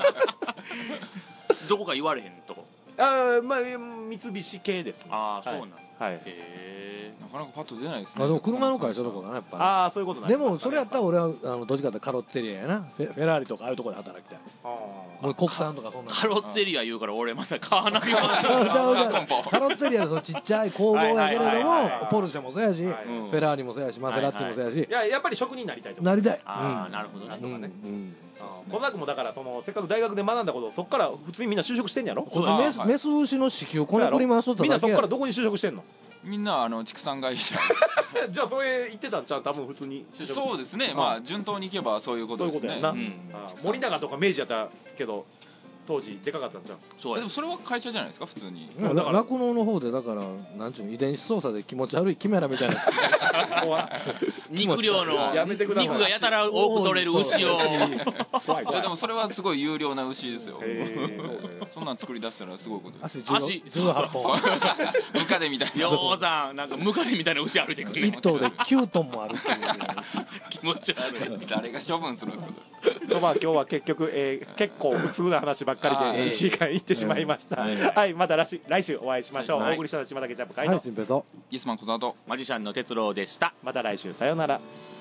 Speaker 4: どこか言われへんとこ。
Speaker 3: まあ三菱系ですね。
Speaker 4: そうなん。
Speaker 3: はい。
Speaker 5: なかなかパッと出ないですね。
Speaker 2: でも車の会社とかがね、やっぱ。
Speaker 3: そういうことなん
Speaker 2: でもそれやったら俺はどっちかってカロッツェリアやな。フェラーリとかああいうとこで働きたい。もう国産とかそんな。
Speaker 4: カロッツェリア言うから俺また買わないわ。
Speaker 2: カロッツェリアのちっちゃい工房やけれども、ポルシェもそうやし、フェラーリもそうやし、マセラッティもそうやし。
Speaker 3: やっぱり職人になりたいと。
Speaker 2: なりたい。
Speaker 4: なるほどね。
Speaker 3: 小田君もだからせっかく大学で学んだことをそっから普通にみんな就職してんやろ。
Speaker 2: メス牛の支給こねくり回しとっただけ。
Speaker 3: みんなそっからどこに就職してんの？
Speaker 5: みんな畜産会社。
Speaker 3: じゃあそれ言ってたんちゃう？多分普通に就職。
Speaker 5: そうですね。まあ順当にいけばそういうことですね。
Speaker 3: そういうことやな。森永とか明治やったけど当時でかかったんじゃん。
Speaker 5: そうでもそれは会社じゃないですか普通に。
Speaker 2: 酪農の方でだからなんちゅうの遺伝子操作で気持ち悪いキメラみたいな。
Speaker 4: 肉量の
Speaker 3: やめてください。
Speaker 4: 肉がやたら多く取れる牛を。
Speaker 5: でもそれはすごい有料な牛ですよ。そんなん作り出したらすごいことです。
Speaker 2: 足18本。
Speaker 5: カデみたいな。
Speaker 4: ようさん、なんかムカデみたいな牛歩いてくるね。
Speaker 2: 1頭で9トンもあるっていう。
Speaker 4: 気持ち悪い。
Speaker 5: 誰が処分するんですか。
Speaker 3: とまあ今日は結局、結構普通な話ばっかりで1時間いってしまいました。はい、また来週お会いしましょう。お送りしたのは島田ケチャップ会の
Speaker 2: はい、新平と
Speaker 5: イエスマン小沢と
Speaker 4: マジシャンの哲郎でした。
Speaker 3: また来週、さようなら。